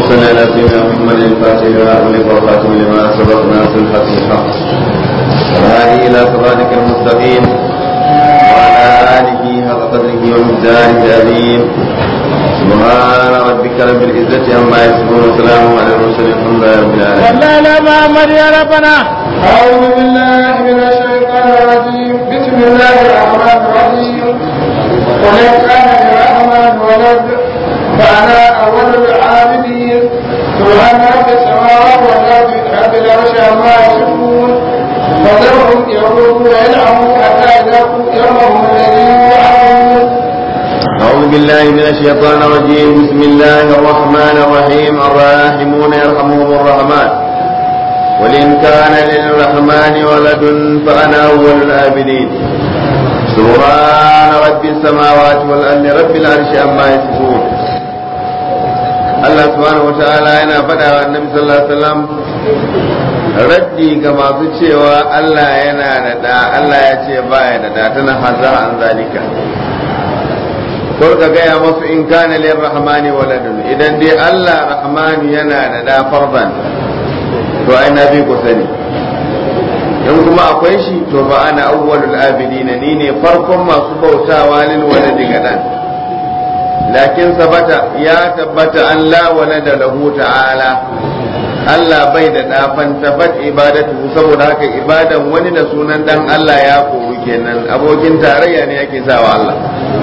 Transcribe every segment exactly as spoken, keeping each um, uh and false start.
وصلى على سيدنا محمد الفاتح لما أغلق والخاتم لما سبق ناصر الحق بالحق وهذه إلى صراطك المستقيم وعلى آله حق قدره ومقداره العظيم سبحان ربك رب العزة عما يصفون وسلام على المرسلين الحمد لله رب العالمين. والله لا محمد يا ربنا. أعوذ بالله من الشيطان الرجيم بسم الله الرحمن الرحيم وإن كان للرحمن ولد فأنا أول العابدين سبحان رب السماوات والأرض رب العرش عما يصفون وذرهم يخوضوا ويلعبوا حتى يلاقوا يومهم الذي يوعدون. أعوذ بالله من الشيطان الرجيم بسم الله الرحمن الرحيم الراحمون يرحمهم الرحمن وإن كان للرحمن ولد فأنا أول العابدين سبحان رب السماوات والأرض رب العرش عما يصفون. Allah subhanahu wa ta'ala yana faɗa wa annabi sallallahu alaihi wasallam raddi ga masu cewa Allah yana da da Allah ya ce baya da da tana hazara an zalika ko ka gaya masu in kana lir rahmani waladun idan dai Allah rahmani yana da da farban to ai na bi ku sani in kuma akwai shi to fa ana awwalul abidin ni ne farkon masu bautawa lil waladi gadan lakin sabata ya tabbata an la walada lahu ta'ala Allah bai da dafan tabat ibadatu saboda haka ibadan wani da sunan dan Allah ya koru kenan abokin tarayya ne yake sawa Allah.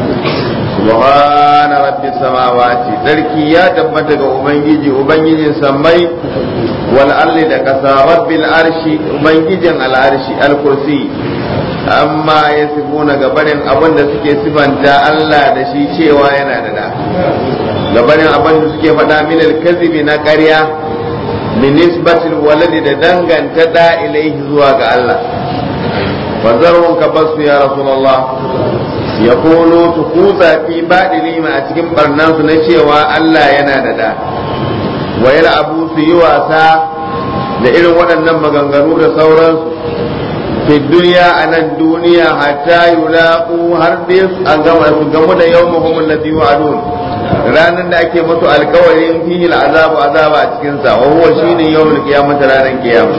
Subhana rabbis samawati sarki ya tabbata ga ubangiji ubangijin sammai wal ardi da kasa rabbil arshi ubangijin al arshi al kursi amma ya sifuna gabanin abin da suke sifanta Allah da shi cewa yana da da gabanin abin da suke faɗa min al-kazibi na ƙarya min nisbatil waladi da danganta da ilaihi zuwa ga Allah fazarun ka basu ya rasulullah ya kono su kusa fi baɗi a cikin barnansu na cewa Allah yana da da wa yana abu su yi wasa da irin waɗannan maganganu da sauransu fi duniya a nan duniya hatta yulaqu har dai a gama su gamu da yawmuhum alladhi yu'adun ranan da ake musu alkawarin fihi al'azabu azaba a cikin sa wa huwa shine yawmul qiyamah ranan qiyamah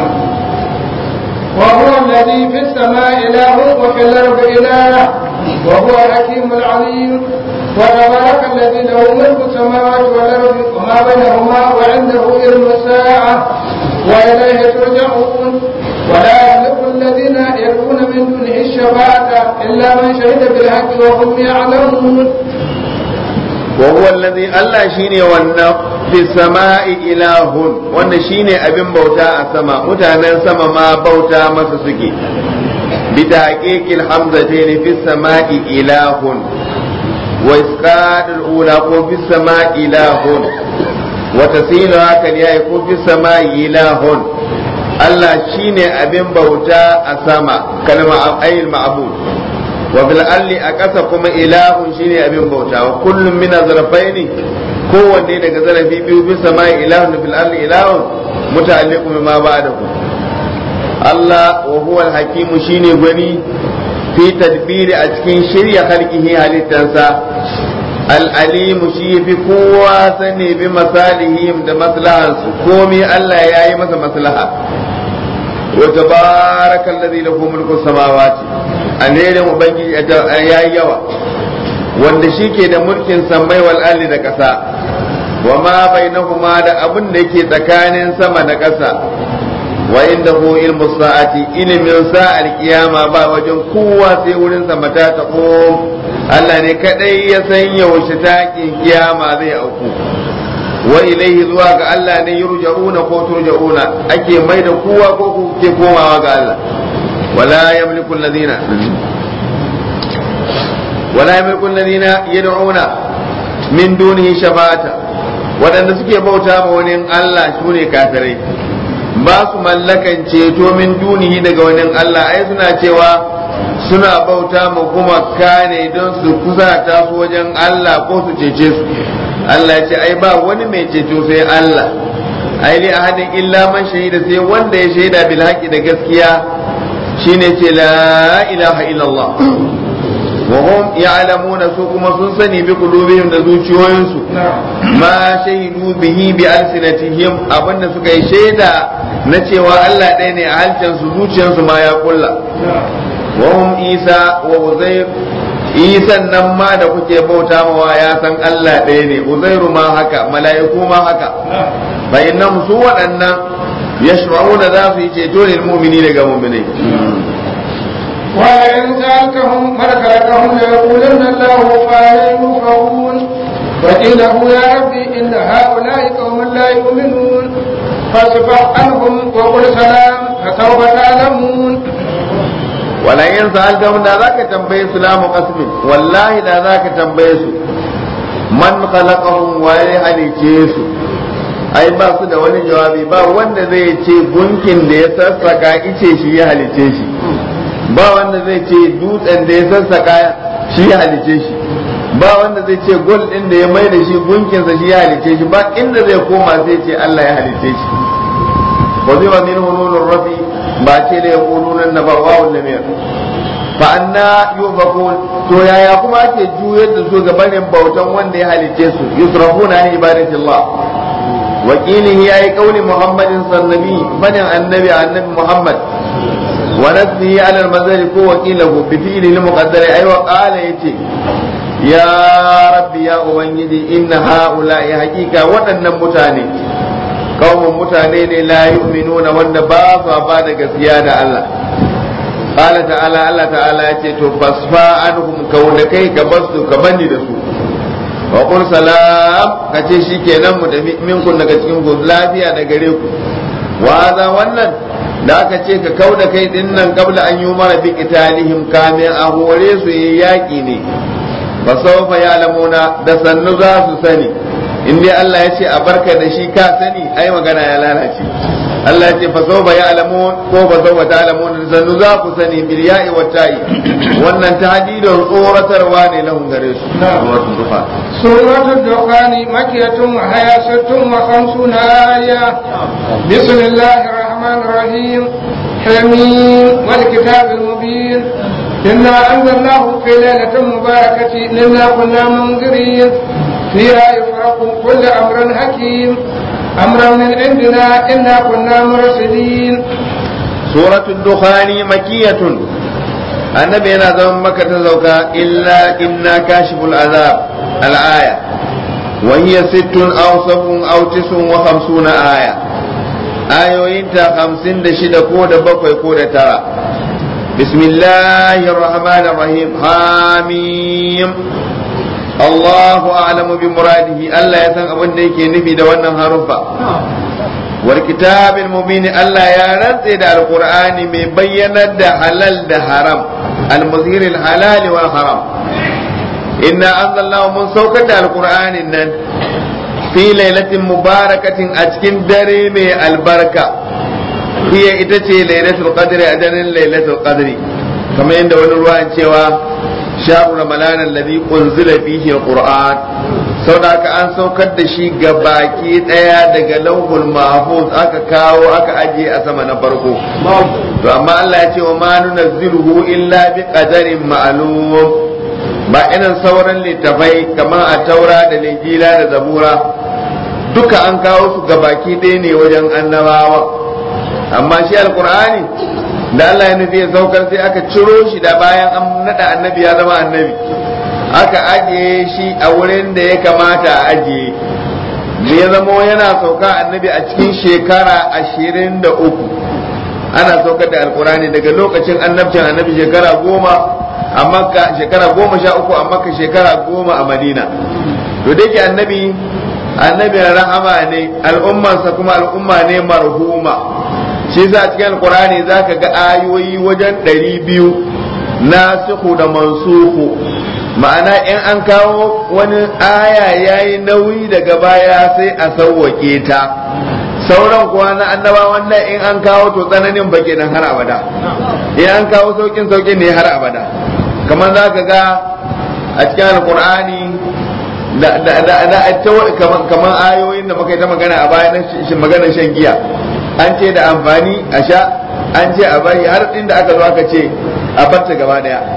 wa huwa alladhi fis samai ilahu wa fil ardi ilahu wa huwa al-hakimul alim wa tabaraka alladhi lahu mulku samawati wal ardi wa ma bainahuma wa 'indahu ilmu as-sa'ah wa ilayhi turja'un ولا يملك الذين يدعون من دونه الشفاعة إلا من شهد بالحق وهم يعلمون. وهو الذي الله شيني وانا في السماء إله وانا شيني أبن بوتا السماء متانا سما ما بوتا مسسكي بتحقيق الحمزتين في السماء إله وإسقاط الأولى في السماء إله وتسيلها كالياء في السماء إله Allah shine abin bauta a sama kalma ayil ma'bud wa bil ardi a ƙasa kuma ilahun shine abin bauta wa kullum min azrafaini kowanne daga zarafi biyu bi samai ilahun fil ardi ilahun muta'alliqun bima ba'dahu Allah wa huwa al-hakim shine gwani fi tadbiri a cikin shirya khalqihi halittansa al-alim shi fi kowa sani bi masalihim da maslahansu komai Allah ya yi masa maslaha وتبارك الذي له ملك السماوات alherin ubangiji ya yi yawa wanda shi ke da mulkin sammai wal ardi da ƙasa wa ma bainahuma da abin da yake tsakanin sama da ƙasa wa indahu ilmu sa'ati ilimin sa'ar kiyama ba wajen kowa sai wurin sa mata ta Allah ne kadai ya san yaushe takin kiyama zai auku wa ilaihi zuwa ga Allah ne yurja'una ko turja'una ake mai da kowa ko ke komawa ga Allah wala yamliku alladhina wala yamliku alladhina yad'una min dunihi shafa'ata wadanda suke bauta ma wani Allah sune kafirai ba su mallakan ceto min dunihi daga wani Allah ai suna cewa suna bauta ma kuma kane don su kusata su wajen Allah ko su cece su Allah ya ce ai ba wani mai ceto sai Allah ai li ahadin illa man shahida sai wanda ya shaida bil haqi da gaskiya shine ce la ilaha illallah wa hum ya'lamuna su kuma sun sani bi qulubihim da zuciyoyinsu ma shahidu bihi bi alsinatihim abinda suka yi shaida na cewa Allah ɗaya ne a halcin su zuciyarsu ma ya kulla wa hum Isa wa Uzair Isan nan ma da kuke bauta mawa ya san Allah ɗaya ne Uzairu ma haka mala'iku ma haka bayanan su waɗannan yashma'una za su yi ceto lil mu'mini daga mu'minai وإن سألتهم من خلقهم ليقولن الله فلا يوفقون وقيل يا ربي إن هؤلاء قوم لا يؤمنون فاصفح عنهم وقل سلام فسوف تعلمون ولئن سألتهم da zaka tambaye su la muqasmin wallahi da zaka tambaye su man khalaqahum wa ya halice su ai ba su da wani jawabi ba wanda zai ce gunkin da ya sassaka ice shi ya halice shi ba wanda zai ce dutsen da ya sassaka shi ya halice shi ba wanda zai ce gol din da ya mai da shi gunkinsa shi ya halice shi ba inda zai koma sai ce Allah ya halice shi wa zai wa min hununur rafi ba ce da ya kunun na ba wawun lamir fa anna yufakun to yaya kuma ake juyar da su gabanin bautan wanda ya halice su yusrafuna an ibadatillah wakilihi yayi kauli muhammadin sallallahu alaihi annabi annabi muhammad ونسبه على المزال كو وكيله بفعله المقدر أيوة قال يتي يا ربي يا أبنجي إن هؤلاء حقيقة وأن متاني قوم متاني لا يؤمنون وأن بابا بعد زيادة الله قال تعالى الله تعالى يتي فاصفى عنهم كونكي كبسوا كبني دسو وقل سلام كتشي كنم منكم نكتشكم لا فيها نقريكم وهذا wannan da aka ce ka kau da kai din nan kabla an yi mara bi qitalihim kamin a hore su yi yaki ne ba sawfa ya'lamuna da sannu za su sani in dai Allah ya ce a barka da shi ka sani ai magana ya lalace Allah ya ce fa sawfa ya'lamun ko fa sawfa ta'lamun da sannu za ku sani bil ya'i wa ta'i wannan tahdidun tsoratarwa ne lahum gare su suratul dukhan suratul dukhan makiyatun wa hayasatun wa khamsuna aya bismillahir rahmanir rahim hamim wal kitabil mubin inna anzalnahu fi lailatin mubarakatin inna kunna munzirin fiha yufraqu kullu amrin hakim amran min indina inna kunna mursalin suratul dukhan makiyatun annabi yana zaman maka ta zauka illa inna kashiful azab al-aya wa hiya sittun aw sab'un aw tis'un wa khamsuna aya ayoyin ta hamsin da shida ko da bakwai ko da tara bismillahir rahmanir rahim hamim Allahu a'lamu bi muradihi Allah ya san abin da yake nufi da wannan harufa wal kitabil mubin Allah ya rantse da alqur'ani mai bayyanar da halal da haram al-muzhir al-halal wal haram inna anzalnahu mun saukar da alqur'anin nan fi lailatin mubarakatin a cikin dare mai albarka hiya ita ce lailatul qadri a daren lailatul qadri kamar yadda wani ruwan cewa shahru ramadan alladhi unzila fihi alquran saboda haka an saukar da shi ga baki daya daga lauhul mahfuz aka kawo aka aje a sama na farko to amma Allah ya ce wa ma nunazziluhu illa bi qadarin ma'lum ba irin sauran littafai kamar a taura da linjila da zabura duka an kawo su ga baki ɗaya ne wajen annabawa amma shi alqur'ani da Allah ya nufi ya saukar sai aka ciro shi da bayan an nada annabi ya zama annabi aka ajiye shi a wurin da ya kamata a ajiye da ya zama yana sauka annabi a cikin shekara ashirin da uku ana saukar da alkurani daga lokacin annabcin annabi shekara goma a makka shekara goma sha uku a makka shekara goma a madina to da ke annabi annabi rahama ne al'ummansa kuma al'umma ne marhuma shi za a cikin alkurani za ka ga ayoyi wajen ɗari biyu nasihu da mansuhu ma'ana in an kawo wani aya yayi nauyi daga baya sai a sauwake ta sauran kuwa na annabawan nan in an kawo to tsananin bake nan har abada in an kawo saukin saukin ne har abada kamar za ka ga a cikin alkur'ani da da da kamar ayoyin da muka yi ta magana a baya na maganar shan giya an ce da amfani a sha an ce a bari har inda aka zo aka ce a barta gaba daya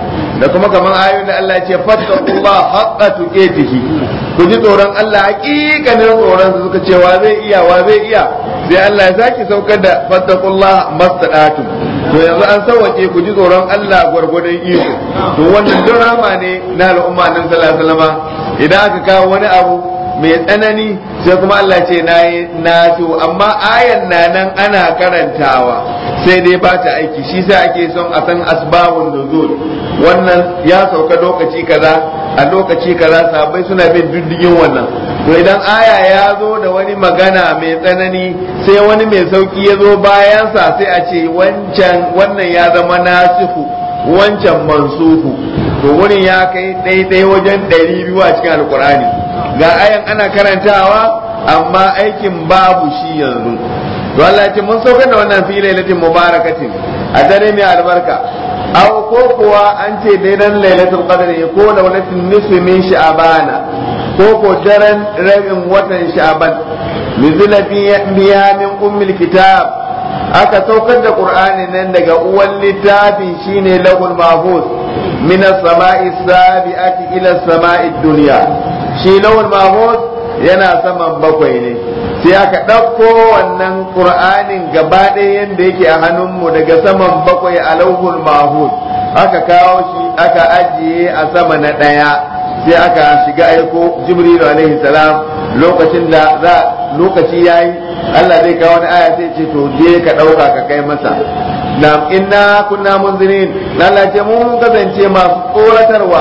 da kuma kaman ayoyin da Allah ya ce fattaqullaha haqqa tuqatihi ku ji tsoron Allah hakikanin tsoron su suka ce wa zai iya wa zai iya sai Allah ya saki saukar da fattaqullaha mastadatu to yanzu an sauke ku ji tsoron Allah gwargwadon iko to wannan drama ne na al'umma nan sallallahu alaihi wasallam idan aka kawo wani abu mai tsanani sai kuma Allah ce na yi nasu amma ayan na nan ana karantawa sai dai ba ta aiki shi sai ake son a san asbabun nuzul wannan ya sauka lokaci kaza a lokaci kaza sabai suna bin diddigin wannan to idan aya ya zo da wani magana mai tsanani sai wani mai sauki ya zo bayansa sai a ce wancan wannan ya zama nasihu wancan mansuhu to wurin ya kai daidai wajen ɗari biyu a cikin alkur'ani ga ayan ana karantawa amma aikin babu shi yanzu to Allah ya ce mun saukar da wannan fi lailatin mubarakatin a dare mai albarka aw ko kuwa an ce daidan lailatul qadr ko lailatul nisfi min sha'bana ko ko daren rabin watan sha'ban nuzila biya min ummil kitab aka saukar da qur'ani nan daga uwan littafin shine lahul mahfuz min as-sama'i as-sabi'ati ila as-sama'i ad-dunya shi lahul mahfuz yana saman bakwai ne sai aka ɗauko wannan qur'anin gaba ɗaya yanda yake a hannunmu daga saman bakwai a lauhul mahfuz aka kawo shi aka ajiye a sama na ɗaya sai aka shiga aiko jibrilu alaihi salam lokacin da za lokaci yayi Allah zai kawo wani aya sai ce to je ka ɗauka ka kai masa na inna kunna munzirin Allah ce mun kasance masu tsoratarwa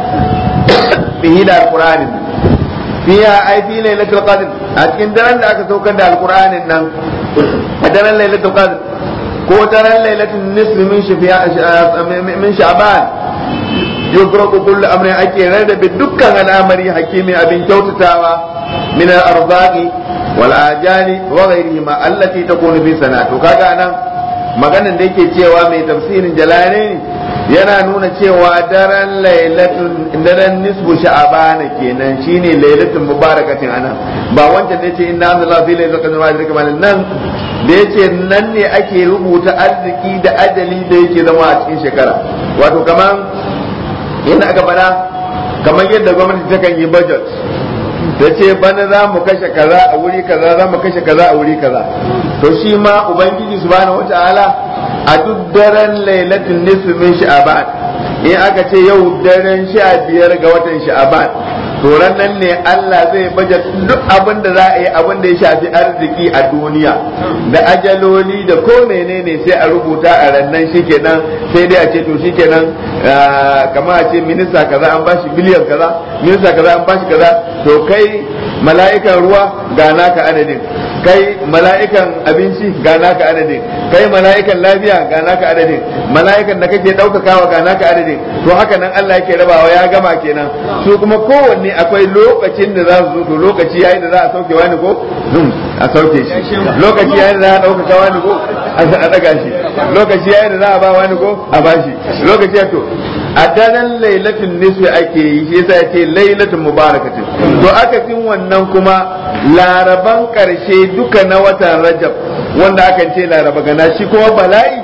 bihi da alqur'anin fiya ai fi lailatul qadr a cikin daren da aka saukar da alqur'anin nan a daren lailatul qadr ko daren lailatul nisfi min shafi'a min sha'ban yufraqu kullu amrin ake rarrabe dukkan al'amari hakimi abin kyautatawa min al-arzaqi wal ajali wa ghayrihima allati takunu fi sana to kaga nan maganan da yake cewa mai tafsirin jalalaini yana nuna cewa daren lailatul daren nisfu sha'bana kenan shine lailatul mubarakatin ana ba wancan da yace inna anzalna fi lailatul qadr wa adraka mal nan da yace nan ne ake rubuta arziki da ajali da yake zama a cikin shekara wato kaman yana aka fada kamar yadda gwamnati ta kan yi budget ta ce bana za mu kashe kaza a wuri kaza za mu kashe kaza a wuri kaza to shi ma ubangiji subhanahu wataala a duk daren lailatul nisfi min sha'ban in aka ce yau daren sha biyar ga watan sha'ban to nan ne Allah zai baje duk abin da za a yi abin da ya shafi arziki a duniya da ajaloli da ko menene sai a rubuta a rannan shikenan sai dai a ce to shikenan kamar a ce minista kaza an bashi biliyan kaza minista kaza an bashi kaza to kai mala'ikan ruwa ga naka adadin kai mala'ikan abinci ga naka adadin kai mala'ikan lafiya ga naka adadin mala'ikan da kake daukakawa ga naka adadin to haka nan Allah yake rabawa ya gama kenan su kuma kowanne akwai lokacin da za su zo to lokaci yayin da za a sauke wani ko zum a sauke shi lokaci yayin da za a daukaka wani ko a daga shi lokaci yayin da za a ba wani ko a bashi lokaci to a daren lailatul nisfi ake yi shi yasa yake lailatul mubarakatin to aka fin wannan kuma laraban karshe duka na watan rajab wanda akan ce laraba gana shi kuma bala'i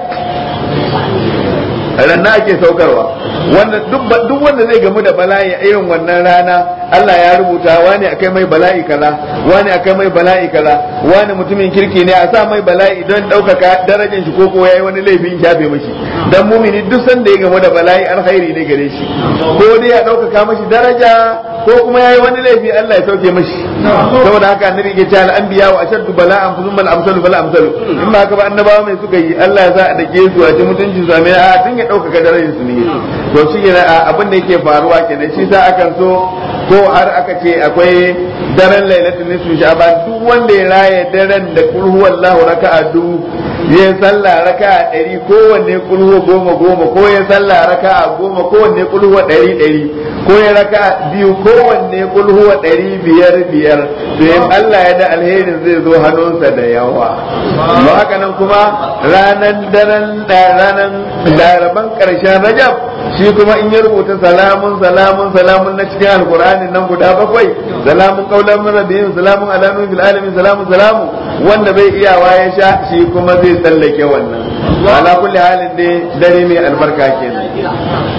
ranna ake saukarwa wanda duk wanda zai gamu da bala'i a irin wannan rana Allah ya rubuta wani akai mai bala'i kaza wani akai mai bala'i kaza wani mutumin kirki ne a sa mai bala'i don ɗaukaka darajar shi ko ko yayi wani laifin shafe mashi dan mumini duk sanda ya gamu da bala'i alkhairi ne gare shi ko dai ya ɗaukaka mashi daraja ko kuma yayi wani laifi Allah ya sauke mashi saboda haka annabi ya ce al-anbiya wa ashaddu bala'an thumma al-amsalu fal amsalu in ba haka ba annabawa mai suka yi Allah ya sa a dake su a ci mutuncin su a mai a tun ya ɗaukaka darajar su ne to shi ne abin da yake faruwa kenan shi sa akan so ko har aka ce akwai daren lailatul nisfi sha'ban duk wanda ya raye daren da kul huwallahu raka'a du ya sallah raka'a ɗari kowanne kul huwa goma goma ko ya sallah raka'a goma kowanne kul huwa ɗari ɗari ko ya raka'a biyu kowanne kul huwa ɗari biyar biyar to in Allah ya da alherin zai zo hannunsa da yawa to haka nan kuma ranan daren ranan laraban karshen rajab shi kuma in ya rubuta salamun salamun salamun na cikin alkur'ani nan guda bakwai salamun qaulan min rabbihim salamun ala nuhin fil alamin salamun salamun wanda bai iyawa ya sha shi kuma zai tsallake wannan ala kulli halin dai dare mai albarka kenan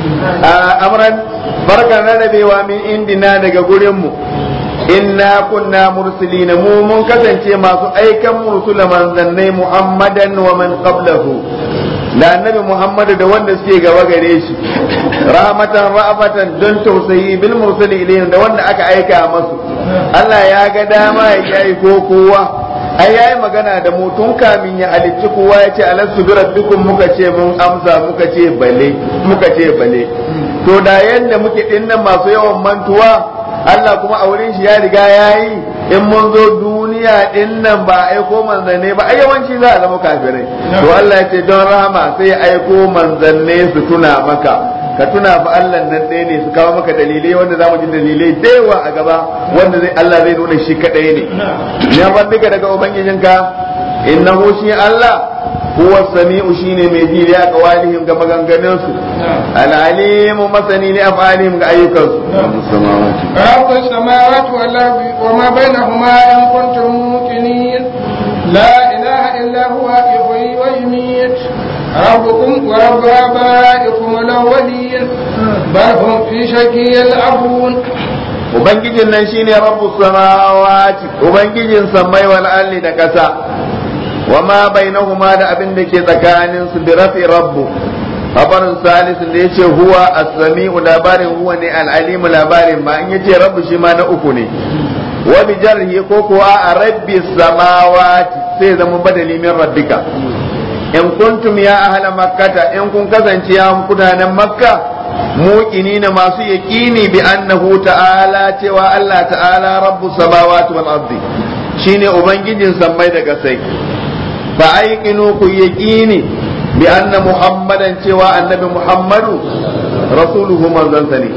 amran barkan rarrabewa min indina daga gurin mu inna kunna mursilina mu mun kasance masu aikan mursula manzannai muhammadan wa man qablahu da annabi muhammadu da wanda suke gaba gare shi rahmatan ra'afatan don tausayi bil mursali ilayhim da wanda aka aika masu Allah ya ga dama ya yi ko kowa ai yayi magana da mu tun kamin ya halicci kowa ya ce alastu bi rabbikum muka ce mun amsa muka ce bale muka ce bale to da yanda muke dinnan masu yawan mantuwa Allah kuma a wurin shi ya riga ya yi in mun zo duniya din nan ba aiko manzanne ba ai yawanci za a zama kafirai to Allah ya ce don rahama sai aiko manzanne su tuna maka ka tuna fa Allah nan ɗaya ne su kawo maka dalilai wanda za mu ji dalilai da yawa a gaba wanda zai Allah zai nuna shi kadai ne ya rabbika daga ubangijinka innahu shi Allah huwa sami'u shine mai ji da aqwalihim ga maganganun su al-alimu masani ne afalihim ga ayyukan su rabbus samawati wal ardi wa ma bainahuma in kuntum muqinin la ilaha illa huwa yuhyi wa yumiit rabbukum wa rabb abaikum al-awwalin bal hum fi shakkin yal'abun ubangijin nan shine rabbus samawati ubangijin samai wal ardi da kasa wama bainahuma da abin da ke tsakanin su bi rafi rabbu habarin salisu da yace huwa as-sami'u labarin huwa ne al-alimu labarin ma in yace rabbu shi ma na uku ne wa bi jarhi ko kuwa a rabbi samawati sai zama badali min rabbika in kuntum ya ahla makkata in kun kasance ya mutanen makka muqinina masu yaqini bi annahu ta'ala cewa Allah ta'ala rabbus samawati wal ardi shine ubangijin sammai da kasai fa aikinu ku yaqini bi anna muhammadan cewa annabi muhammadu rasuluhu manzon ne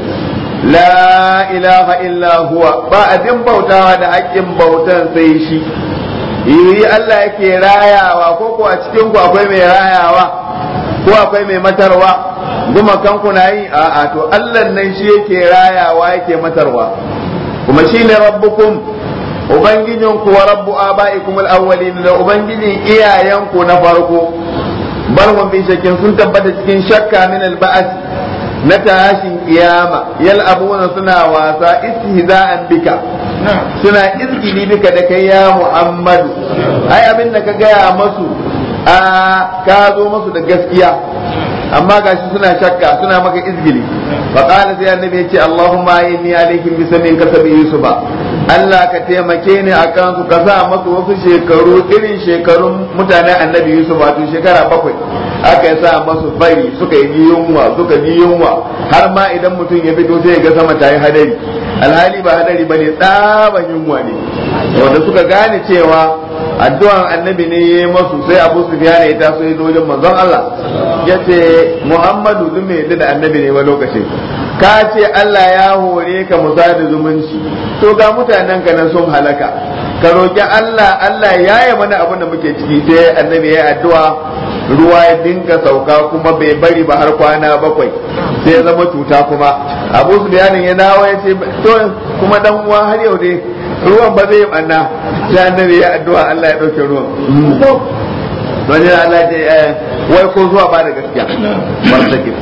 la ilaha illa huwa ba abin bautawa da haƙƙin bautan sai shi yi Allah yake rayawa ko ko a cikin ku akwai mai rayawa ko akwai mai matarwa guma kanku na yi a'a to Allah nan shi yake rayawa yake matarwa kuma shine rabbukum ubangijinku wa rabbu abaikum al-awwalin da ubangijin iyayenku na farko bal hum bi shakkin sun tabbata cikin shakka min al-ba'th na tashin kiyama yal'abuna suna wasa istihza'an bika suna izgili bika da kai ya Muhammadu ai abin da ka gaya masu a ka zo masu da gaskiya amma gashi suna shakka suna maka izgili fa qala sai annabi ya ce Allahumma inni alaykum bi samin kasabi yusufa Allah ka taimake ni akan su ka sa masu wasu shekaru irin shekarun mutanen annabi Yusuf wato shekara bakwai aka yi sa masu bari suka yi yunwa suka yi yunwa har ma idan mutum ya fito sai ya ga sama ta yi hadari alhali ba hadari bane tsaban yunwa ne wanda suka gane cewa addu'an annabi ne yayi masu sai Abu Sufyan ya taso ya zo wajen manzon Allah yace Muhammadu duk mai da annabi ne wa lokacin ka ce Allah ya hore ka musa da zumunci to ga mutanen ka nan sun halaka ka roki Allah Allah ya yi mana abin da muke ciki sai annabi ya addu'a ruwa ya dinka sauka kuma bai bari ba har kwana bakwai sai ya zama cuta kuma Abu Sufyan ya dawo ya ce to kuma dan uwa har yau dai ruwan ba zai banna sai annabi ya addu'a Allah ya dauke ruwan don ya Allah ya wai ko zuwa ba da gaskiya barsakin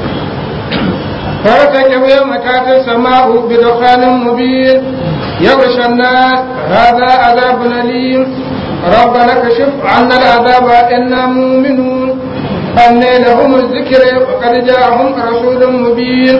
فارتكب يوم تاتي السماء بدخان مبين يغشى الناس هذا عذاب أليم ربنا كشف عنا العذاب إنا مؤمنون أن لهم الذكر وقد جاءهم رسول مبين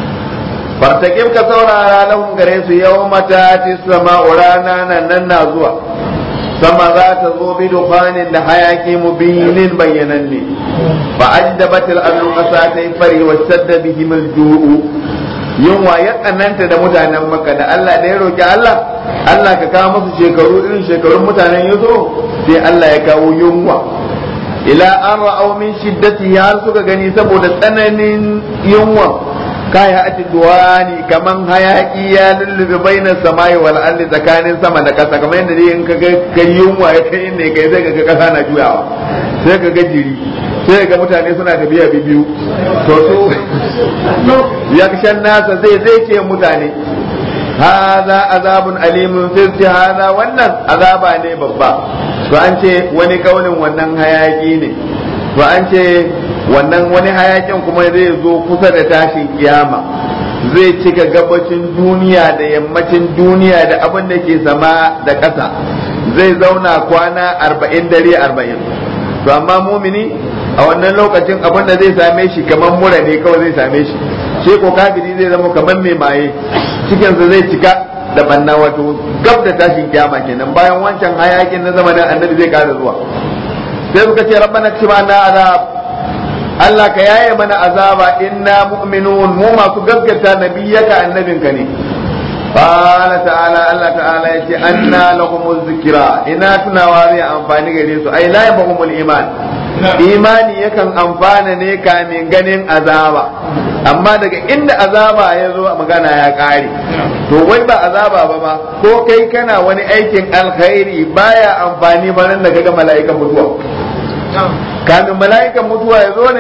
فارتكب كثورا لهم غريس يوم تاتي السماء رانا نننا زوا sama za ta zo bi dukhanin da hayaki mubinin bayyananne fa ajdabat al-ardu qasa ta fari wa sadda bihim al-ju'u yunwa ya tsananta da mutanen Makka da Allah da ya roki Allah Allah ka kawo musu shekaru irin shekarun mutanen Yusuf sai Allah ya kawo yunwa ila an ra'aw min shiddati har suka gani saboda tsananin yunwa kaya ati duwani kaman hayaki ya lullube bainar samai wal ardi tsakanin sama da kasa kamar yadda dai in ka ga kai yunwa ya kai ne kai sai ka ga kasa na juyawa sai ka ga jiri sai ga mutane suna tafiya biyu to su yakshan nasa zai zai ce mutane haza azabun alimun sai ce haza wannan azaba ne babba to an ce wani kaunin wannan hayaki ne to an ce wannan wani hayakin kuma zai zo kusa da tashin kiyama zai cika gabacin duniya da yammacin duniya da abin da ke sama da ƙasa zai zauna kwana arba'in dare arba'in. To amma mumini a wannan lokacin abin da zai same shi kamar mura ne kawai zai same shi, shi ko kafiri zai zama kamar mai maye, cikinsa zai cika da banna, wato gab da tashin kiyama kenan. Bayan wancan hayakin na zamanin annabi zai kara zuwa, sai suka ce rabbana kshif anna azab, Allah ka yaye mana azaba, inna mu'minun, mu masu gaskata nabiyyaka annabinka ne. Qala ta'ala, Allah ta'ala yace anna lahumuz zikra, ina tunawa zai amfani gare su, ai la yabhumul iman, imani yakan amfana ne kamin ganin azaba, amma daga inda azaba ya zo magana ya kare. To wai ba azaba ba ba, ko kai kana wani aikin alkhairi baya amfani ba nan da kaga mala'ikan mutuwa. Kamin mala'ikan mutuwa ya zo ne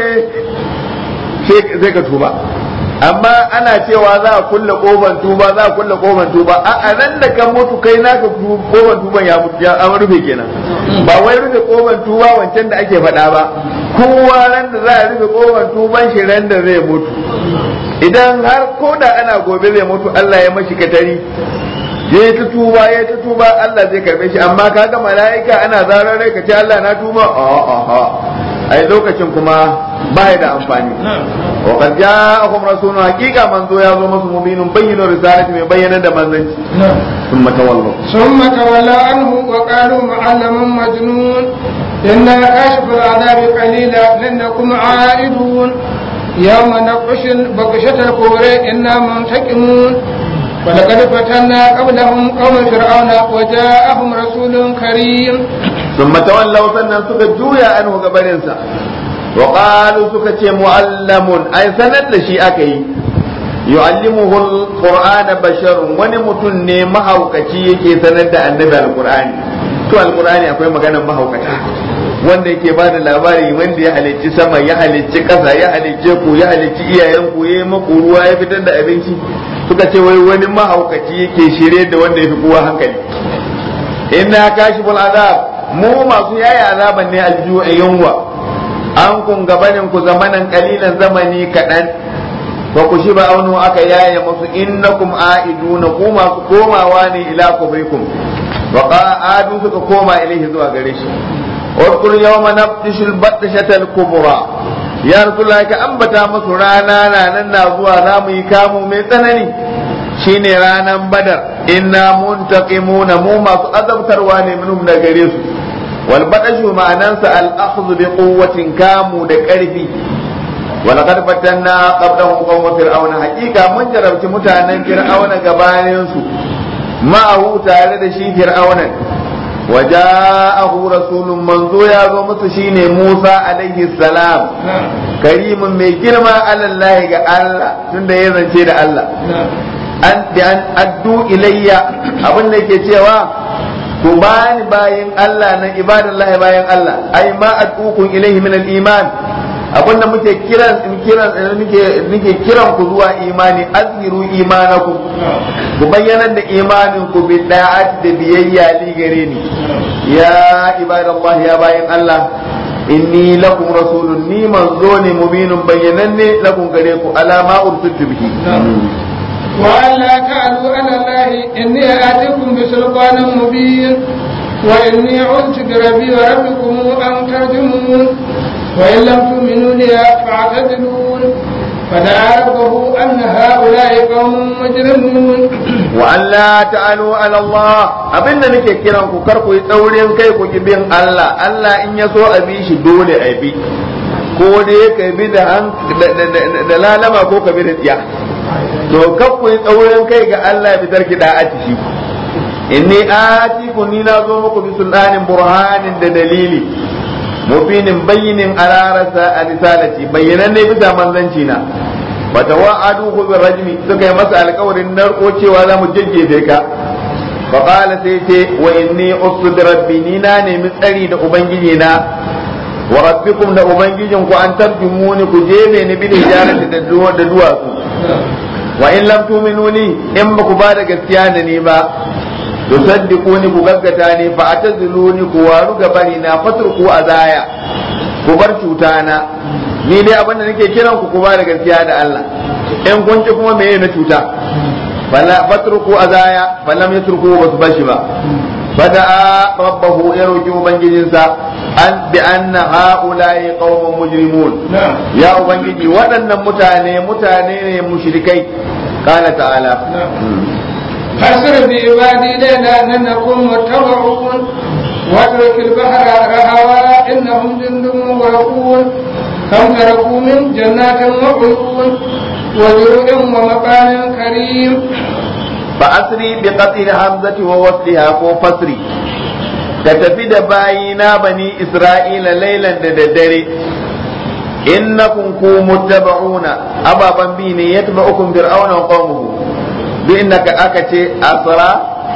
sai ka tuba, amma ana cewa za a kulle kofar tuba, za a kulle kofar tuba, a nan da ka mutu kai naka kofar tuban ya mutu ya an rufe kenan, ba wai rufe kofar tuba wancan da ake faɗa ba, kowa ran da za a rufe kofar tuban shi ran da zai mutu. Idan har ko da ana gobe zai mutu Allah ya mashi katari ya ta tuba ya ta tuba Allah zai karbe shi, amma kaga mala'ika ana zarar rai ka ce Allah na tuba, a'a ai lokacin kuma ba da amfani. wa qad ja'akum rasulun, haqiqa manzo ya zo musu mu'minun bayyinu risalati, mai bayyana da manzanci. thumma tawallu thumma tawalla anhu wa qalu mu'allamun majnun inna kashfu al'adabi qalila lannakum 'aidun yawma naqshil baqshatal kubra inna muntaqimun ولقد فتنا قبلهم قوم فرعون وجاءهم رسول كريم ثم تولوا سنن suka juya anhu gabanin sa wa qalu suka ce muallamun, ai sanar da shi aka yi, yu'allimuhu alqur'ana basharun, wani mutum ne mahaukaci yake sanar da annabi alqur'ani. To alqur'ani akwai maganar mahaukata wanda yake ba da labari, wanda ya halicci sama, ya halicci ƙasa, ya halicce ku, ya halicci iyayenku, ya yi maku ruwa, ya fitar da abinci. Suka ce wai wani mahaukaci yake shirye da wanda ya fi kowa hankali. Inna kashiful azab, mu masu yaya azaban ne alju'a yunwa, an kun gabanin ku zamanan kalilan zamani kaɗan, ba ku shi ba aunu aka yaya musu innakum a'iduna, ku masu komawa ne ila kubrikum, wa qa'adu suka koma ilaihi zuwa gare shi. Udkur yawma nabtishul batshatal kubra, ya Rasulullah ka ambata musu rana nan na zuwa za mu yi kamu mai tsanani, shine ranan Badar. Inna muntaqimuna, mu masu azabtarwa ne minhum da gare su. Wal badashu ma'anansa al akhdhu bi quwwatin, kamu da karfi. Wal qad fatanna qablahum qawm fir'auna, haqiqa mun jarabci mutanen fir'auna gabanin su, ma'ahu tare da shi fir'auna. وجاءه رسول منذ يا زومت شيني موسى عليه السلام كريم من كلمة على الله الله تند يزنشي da Allah an bi an addu ilayya, abin da yake cewa ku bani bayin Allah na ibadallahi bayin Allah, ai ma ad'ukum ilayhi min al-iman, abin da muke kiran kiran nake nake kiran ku zuwa imani, azhiru imanakum, ku bayyana da imanin ku bi da'at da biyayya li gare ni. Ya ibadallahi, ya bayin Allah, inni lakum rasulun, ni manzo ne mubinun bayyananne lakum gare ku, alama ursiltu bihi. وألا تعلوا على الله إني آتيكم بسلطان مبين وإني عدت بربي وربكم أن ترجمون وإن لم تؤمنوا لي فاعتزلون فدعا ربه أن هؤلاء قوم مجرمون. وألا تعلوا على الله، أبنا نكي كيران كوكاركو يتولين كي كوكبين الله، الله إن يسوء أبيش دولي أبي ko dai ka bi da da lalama ko ka bi da tsiya, to kan ku yi tsaurin kai ga Allah bi tarki da atishi. Inni atiku, ni na zo muku bi sultanin burhanin da dalili, mubinin bayyinin ararasa a risalati, bayyanan ne bisa manzanci na. Bata wa'adu ku bi rajmi, suka yi masa alƙawarin narko cewa za mu jajjefe ka. Fa qala sai ce wa inni usud rabbi, ni na nemi tsari da ubangiji na, wa rabbikum da ubangijin ku an tarjumuni, ku jefe ni bi hijarati da da duwatsu. Wa in lam tu'minuni, in ba ku ba da gaskiya da ni ba, tusaddiquni, ku gaggata ni, fa ataziluni, ku waru gabani na, fatruku azaya, ku bar cutana. ni dai abin da nake kiran ku ku ba da gaskiya da Allah in kun ki kuma meye na cuta fala fatruku azaya falam yatruku basu bashi ba fada'a rabbahu ya roki ubangijinsa an bi anna haula'i qaumun mujrimun ya ubangiji waɗannan mutane mutane ne mushrikai qala ta'ala فاسر بعبادي ليلا انكم متبعون واترك البحر رهوا انهم جند مغرقون كم تركوا من جنات وعيون وزروع ومقام كريم فأسري بقتل همزة ووصلها وفسري كتفيد باينا بني إسرائيل ليلا ددري إنكم كو متبعون أبا بنبيني يتبعكم فرعون وقومه بإنك أكتي أسرى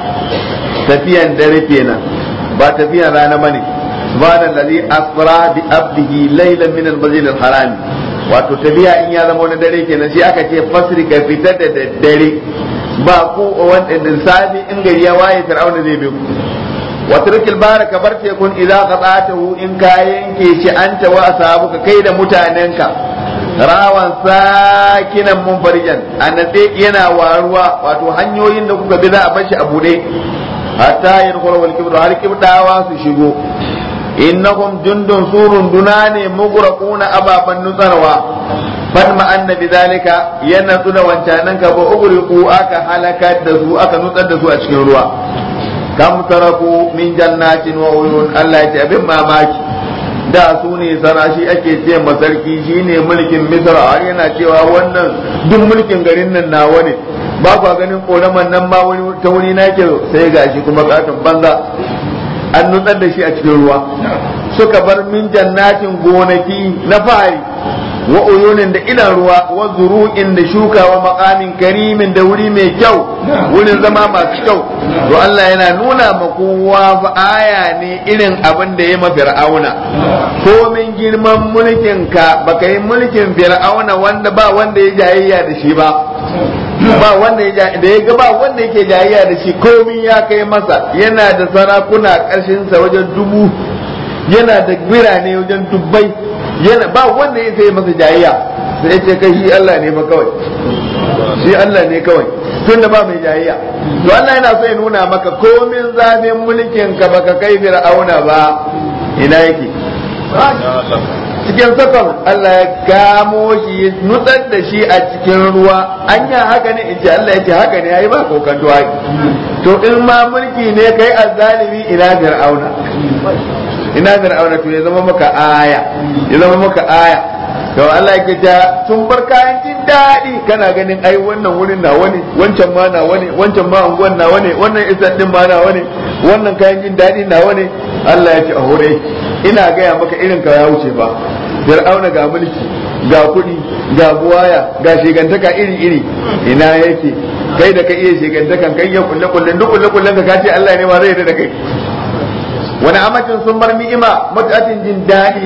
تفيا دركينا با تفيا رانا بني سبحان الذي أسرى بأبده ليلا من المسجد الحرام wato tafiya in ya zama wani dare kenan shi aka ce fasri ka fita da daddare ba ku wanda da safi in gari ya waye fir'auna zai bi ku wa turkil baraka bar tekun idza qata'tahu in ka yanke shi anta wa ashabuka kai da mutanenka rawan sakinan munfarijan annade yana waruwa wato hanyoyin da kuka bi za a bar shi a bude hatta yadkhulu wal kibru har kibdawa su shigo innahum jundun surun dunane mugraquna ababan nutsarwa fadma anna bidhalika yana tuna wancanan ka ba ugriqu aka halaka da su aka nutsar da su a cikin ruwa kam taraku min jannatin wa uyun Allah ya abin mamaki da su ne sarashi ake ce masarki shine mulkin misra yana cewa wannan duk mulkin garin nan nawa ne ba ku ganin koraman nan ma wani ta wuri nake sai gashi kuma katon banza an nutsar da shi a cikin ruwa suka bar min jannatin gonaki na fari wa uyunin da idan ruwa wa zuru'in da shuka wa maqamin karimin da wuri mai kyau wurin zama masu kyau to Allah yana nuna ma kowa fa aya ne irin abin da ya ma fir'auna komin girman mulkin ka baka yi mulkin fir'auna wanda ba wanda ya jayayya da shi ba ba wanda ya da ya ga ba wanda yake jayayya da shi komin ya kai masa yana da sarakuna karshen sa wajen dubu yana da birane wajen dubbai yana ba wanda ya sai masa jayayya sai ce kai shi Allah ne ba kawai shi Allah ne kawai tunda ba mai jayayya to Allah yana so ya nuna maka komin zafin mulkin ka baka kai fir'auna ba ina yake cikin sakon Allah ya kamo shi ya nutsar da shi a cikin ruwa anya haka ne in ce Allah ya ce haka ne yayi ba kokan duwa to in ma mulki ne kai azzalimi ina fir'auna ina fir'auna to ya zama maka aya ya zama maka aya to Allah yake ta tun bar kayan jin daɗi kana ganin ai wannan wurin na wani wancan ma na wani wancan ma unguwan na wani wannan isan din ma na wani wannan kayan jin daɗi na wani Allah ya ce a hore ina gaya maka irin ka ya wuce ba fir'auna ga mulki ga kuɗi ga buwaya ga shigantaka iri iri ina yake kai da ka iya shigantakan kai ya kulle kullen duk kulle kullen ka kace Allah ne ma zai yarda da kai wani amacin sun bar ni'ima mutatin jin daɗi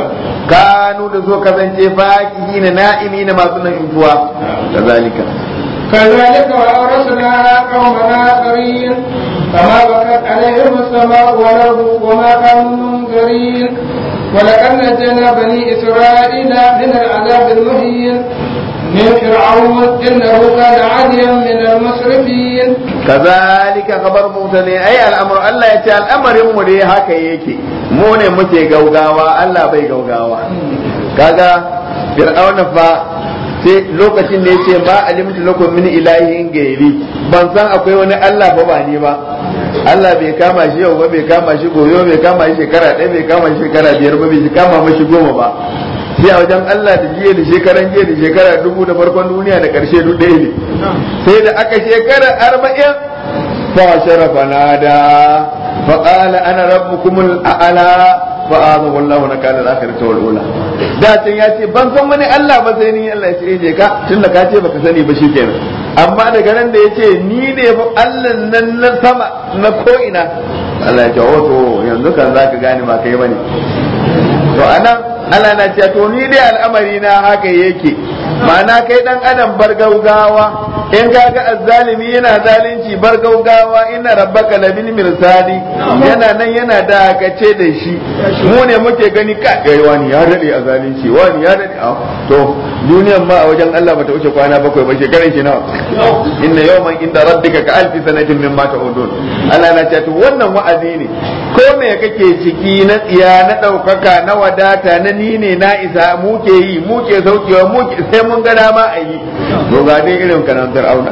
kanu da zo kasance fakihi na na'imi na masu nan intuwa kazalika كذلك وأورثنا قومنا آخرين فما بكت عليهم السماء والأرض وما كانوا منذرين ولقد نجينا بني إسرائيل من العذاب المهين من فرعون إنه كان عاليا من المسرفين كذلك خبر موسى أي الأمر الله يتعالى الأمر يوم دي هكا يكي مو ne muke gaugawa Allah bai gaugawa kaga fir'auna fa sai lokacin da yace ba alimtu lakum min ilahin gairi ban san akwai wani Allah ba ba ni ba Allah bai kama shi yau ba bai kama shi goyo bai kama shi shekara ɗaya bai kama shi shekara biyar ba bai kama mashi goma ba sai a wajen Allah da jiya da shekaran jiya da shekara dubu da farkon duniya da ƙarshe duk ɗaya ne sai da aka shekara arba'in fa sharafa nada fa qala ana rabbukumul a'la fa azahu Allah nakala al-akhirati wal ula da can ya ce ban san wani Allah ba sai ni Allah ya ce je ka tunda ka ce baka sani ba shikenan amma daga nan da yace ni ne fa Allah nan na sama na ko ina Allah ya ce oh to yanzu kan zaka gane ba kai bane to anan Allah na ce to ni dai al'amari na haka yake ma'ana kai dan adam bar gaugawa in kaga azzalimi yana zalunci bar gaugawa inna rabbaka labil mirsadi yana nan yana dakace da shi mu ne muke gani ka kai wani ya dade a zalunci wani ya dade to duniyan ma a wajen Allah bata wuce kwana bakwai ba shekaran shi nawa inna yawman inda rabbika ka alfi sanatin mimma ta'udun Allah na ce to wannan wa'azi ne ko me kake ciki na tsiya na daukaka na wadata na ni ne na isa muke yi muke saukewa muke sai mun ga dama a yi to ga dai irin kanan Fir'auna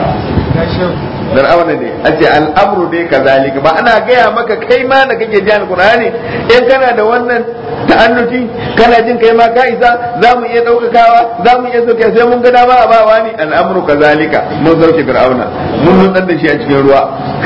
Fir'auna ne a ce al'amru dai kazalika ba ana gaya maka kai ma da kake ji alqur'ani in kana da wannan ta'annuti kana jin kai ma ka isa za mu iya daukakawa za mu iya sauke sai mun ga dama a bawa ni al'amru kazalika mun sauke Fir'auna mun nutsar da shi a cikin ruwa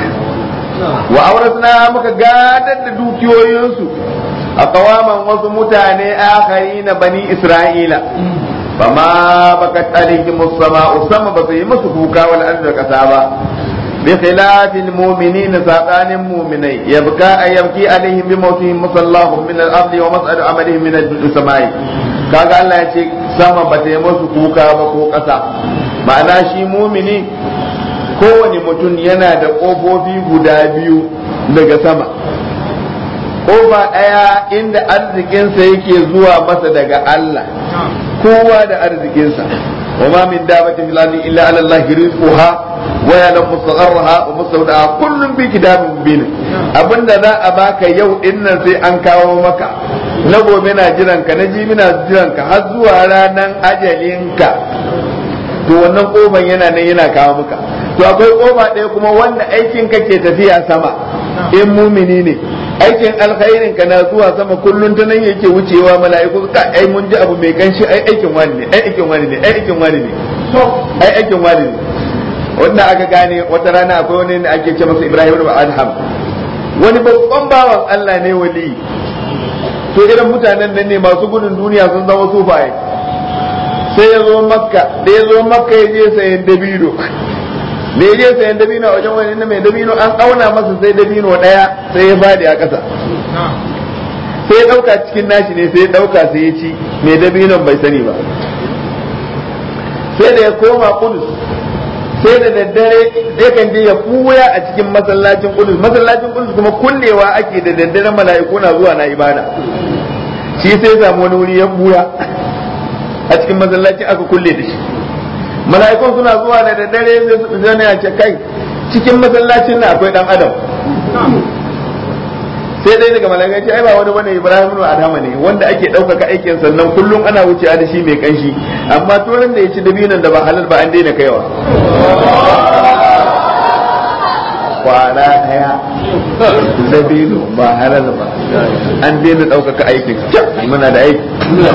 wa auratna muka gadar da dukiyoyinsu a kawaman wasu mutane akari na bani Isra'ila fama bakat alaihim as-sama'u sama ba su yi musu kuka wal ardu kasa ba bi khilafil mu'minina saqanin mu'minai yabka ay yabki alaihim bi mawtihim musallahu min al-ardi wa mas'al amalihim min as-sama'i kaga Allah ya ce sama ba ta yi musu kuka ba ko kasa ma'ana shi mu'mini kowane mutum yana da ƙofofi guda biyu daga sama ƙofa ɗaya inda arzikinsa yake zuwa masa daga Allah kowa da arzikinsa wa ma min dabatin fil ardi illa ala Allah rizquha wa ya'lamu mustaqarraha wa mustawda'aha kullun bi kitabin mubin abinda za a baka yau dinnan sai an kawo maka na gobe na jiran ka na jibi na jiran ka har zuwa ranan ajalinka to wannan kofan yana nan yana kawo maka to akwai kofa ɗaya kuma wanda aikin ka ke tafiya sama in mumini ne aikin alkhairin ka na zuwa sama kullun ta nan yake wucewa mala'iku ka ai mun ji abu mai ganshi ai aikin wani ne ai aikin wani ne ai aikin wani ne ai aikin wani ne wannan aka gane wata rana akwai wani da ake ce masa Ibrahim ibn Adham wani babban bawan Allah ne wali to irin mutanen nan ne masu gudun duniya sun zama sufaye sai ya zo makka da ya zo makka ya je sayan dabino da ya je sayan dabino a wajen wani mai dabino an auna masa sai dabino daya sai ya fadi a ƙasa sai ya dauka cikin nashi ne sai ya dauka sai ya ci mai dabinon bai sani ba sai da ya koma Kudus sai da daddare zai kan je ya fuya a cikin masallacin Kudus masallacin Kudus kuma kullewa ake da daddare mala'iku na zuwa na ibada shi sai ya samu wani wuri ya fuya a cikin masallacin aka kulle da shi mala'ikun suna zuwa da daddare sai ne ya ce kai cikin masallacin na akwai dan adam sai dai daga mala'ikai ce ai ba wani bane Ibrahim ibn Adham ne wanda ake ɗaukaka aikin sannan kullum ana wucewa da shi mai kanshi amma turan da ya ci dabinon da ba halal ba an daina kaiwa kwana daya dabino ba halal ba an daina ɗaukaka aikin muna da aiki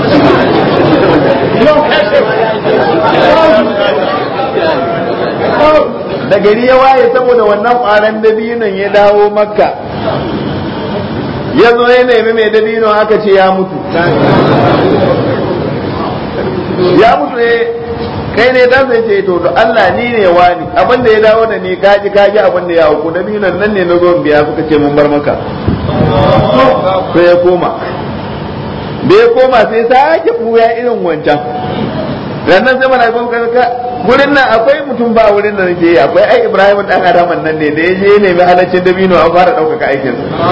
da gari ya waye saboda wannan kwanan dabinon ya dawo makka ya zo ya nemi mai dabino aka ce ya mutu ya mutu ne kai ne dan sai ce to to Allah ni ne wani abin da ya dawo da ni kaji kaji abin da ya hauku dabinon nan ne na zo biya suka ce mun bar maka sai ya koma da ya koma sai sake buya irin wancan rannan sai mana gon ka wurin nan akwai mutum ba wurin nan je akwai ai Ibrahim dan Adam nan ne da yaje ne mai halaccin dabino an fara daukaka aikin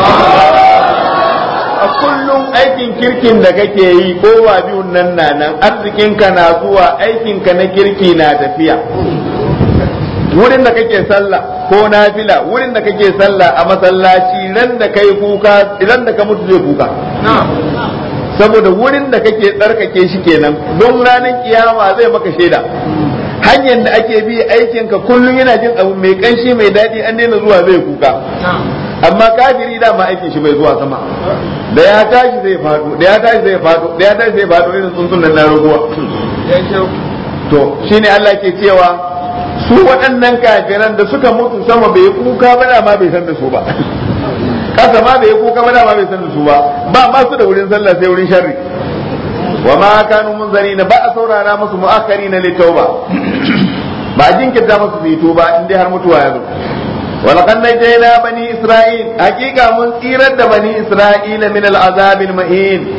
a kullum aikin kirkin da kake yi ko wa biyun nan na nan arzikin ka na zuwa aikin ka na kirki na tafiya wurin da kake sallah ko nafila wurin da kake sallah a masallaci ran da kai kuka idan da ka mutu zai kuka saboda wurin da kake tsarkake shi kenan don ranar kiyama zai maka shaida hanyar da ake bi aikin ka kullum yana jin abu mai kanshi mai daɗi an daina zuwa zai kuka amma kafiri da ma aikin shi bai zuwa sama da ya tashi zai faɗo da ya tashi zai faɗo da ya tashi zai faɗo irin tsuntsun nan na raguwa to shine Allah ke cewa su waɗannan kafiran da suka mutu sama bai kuka ba da ma bai san da su ba kasa ma bai kuka ba da ma bai san da su ba ba ma su da wurin sallah sai wurin sharri wa ma kanu munzarina ba a saurara musu mu'akkarina li tauba ba a jinkirta musu su yi tuba in dai har mutuwa ya zo walaqad najayna bani isra'il hakika mun tsirar da bani isra'ila min al'azab al-mahin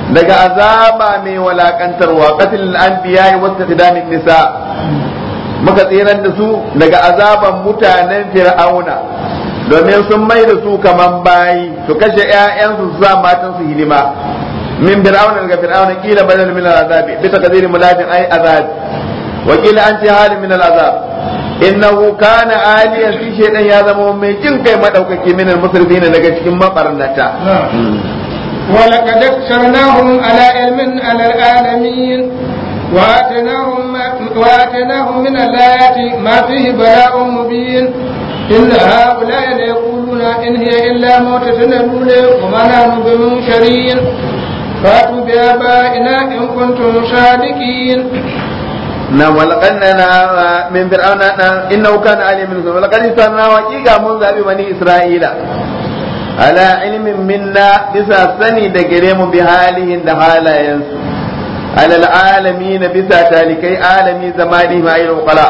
daga azaba mai walakantarwa qatlul anbiya wa istidamin nisa muka tsiran da su daga azaban mutanen fir'auna domin sun mai da su kaman bayi su kashe ƴaƴansu su sa matan su hidima min fir'auna daga fir'auna kila badal min al'azabi bi taqdiri muladin ay azab wa kila anti hal min al'azab innahu kana aliyan fi shaydan ya zama mai jin kai madaukaki min al-musrifin daga cikin mabarnata ولقد اكثرناهم على علم على العالمين وآتيناهم وآتيناهم من الآيات ما فيه بلاء مبين إن هؤلاء ليقولون إن هي إلا موتتنا الأولى وما نحن بمنشرين فأتوا بآبائنا إن كنتم صادقين. نعم ولقد من فرعون إنه كان علي من ولقد استرنا وحقيقة منذ بني إسرائيل على علم منا بسا سني دقريم بحالهم دحالا ينسو على العالمين بسا تالكي عالمي زمانهم أي العقلاء